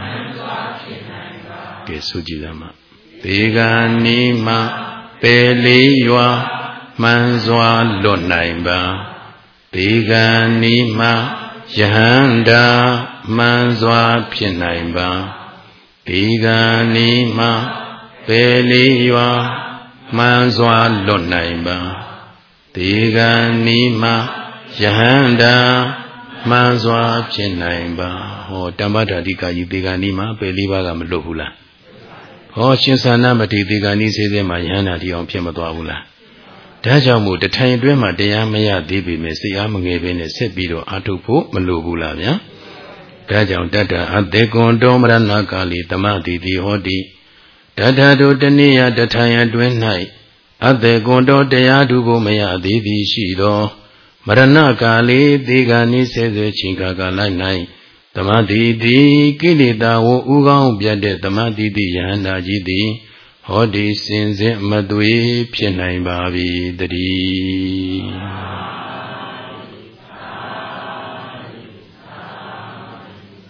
ကဲဆိုကြည့်ရမှာဒီကံนี้မှာပဲလေးရွာမှန်စွာလွတ်နိုင်ပါဒီကံนี้မှာယဟန္တာမှန်စွာဖြစ်နိုင်ပါဒီကံนี้မှာပဲလေးရွာမှန်စွာလွတ်နိုင်ပါဒီကံนี้မှာယဟန္တာမှန်စွာဖြစ်နိုင်ပါဟောတမ္ပတ္တိကကြီးဒီကံนี้မှာပဲလေးပါးကမလွတ်ဘူးလားဟောရှင်သန္နမထေရဒီကံนี้စေစေမှာယဟန္တာဒီအောင်ဖြစ်မသွားဘူးလားဒါကြောင့်မို့တထိုင်အတွင်းမှာတရားမရသေးပေမဲ့စိတ်အားမငယ်ပဲနဲ့ဆက်ပြီးတော့အားထုတ်ဖို့မလိုဘူးလားဗျာဒါကြောင့်တတ္တအသေကွန်တောမရဏကာလီတမတိတိဟောတိတတ္တတို့တနည်းရတထိုင်အတွင်း၌အသေကွန်တောတရားထုဖို့မရသေးသည်ရှိသောမရဏကာလီသေကံဤဆဲဆဲချင်းကာကလိုက်၌တမတိတိကိလေသာဝဥကောင်းပြတ်တဲ့တမတိတိယဟန္တာကြီးသည်ဟောဒီစင်စစ်မသွေဖြစ်နိုင်ပါပြီတည်း